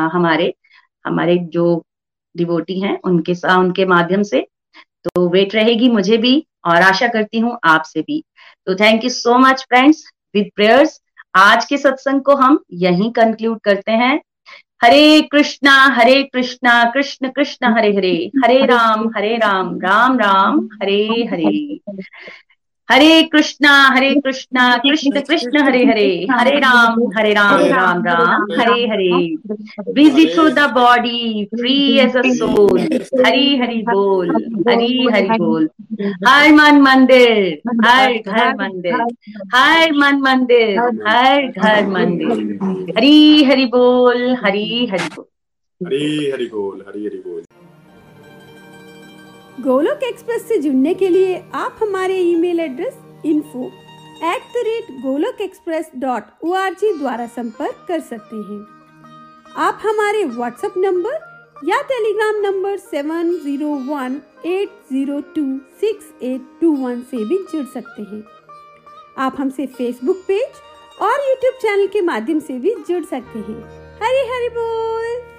हमारे जो डिवोटी हैं उनके माध्यम से, तो वेट रहेगी मुझे भी और आशा करती हूँ आपसे भी। तो thank you so much friends. With prayers आज के सत्संग को हम यहीं कंक्लूड करते हैं। Hare Krishna Krishna Krishna Hare Hare, Hare Ram Ram Ram Hare Hare. Hare Krishna Krishna Krishna Hare Hare, Hare Ram Ram Ram Hare Hare. Busy through the body, free as a soul. Hari Hari बोल, हरि हरि बोल। हर मन मंदिर, हर घर मंदिर, हर मन मंदिर, हर घर मंदिर। हरि हरि बोल, हरि हरि बोल, हरी हरि बोल, हरी हरि बोल। गोलोक एक्सप्रेस से जुड़ने के लिए आप हमारे ईमेल एड्रेस info@golokexpress.org द्वारा संपर्क कर सकते हैं। आप हमारे व्हाट्सएप नंबर या टेलीग्राम नंबर 7018026821 से भी जुड़ सकते हैं। आप हमसे फेसबुक पेज और यूट्यूब चैनल के माध्यम से भी जुड़ सकते हैं। हरि हरि बोल।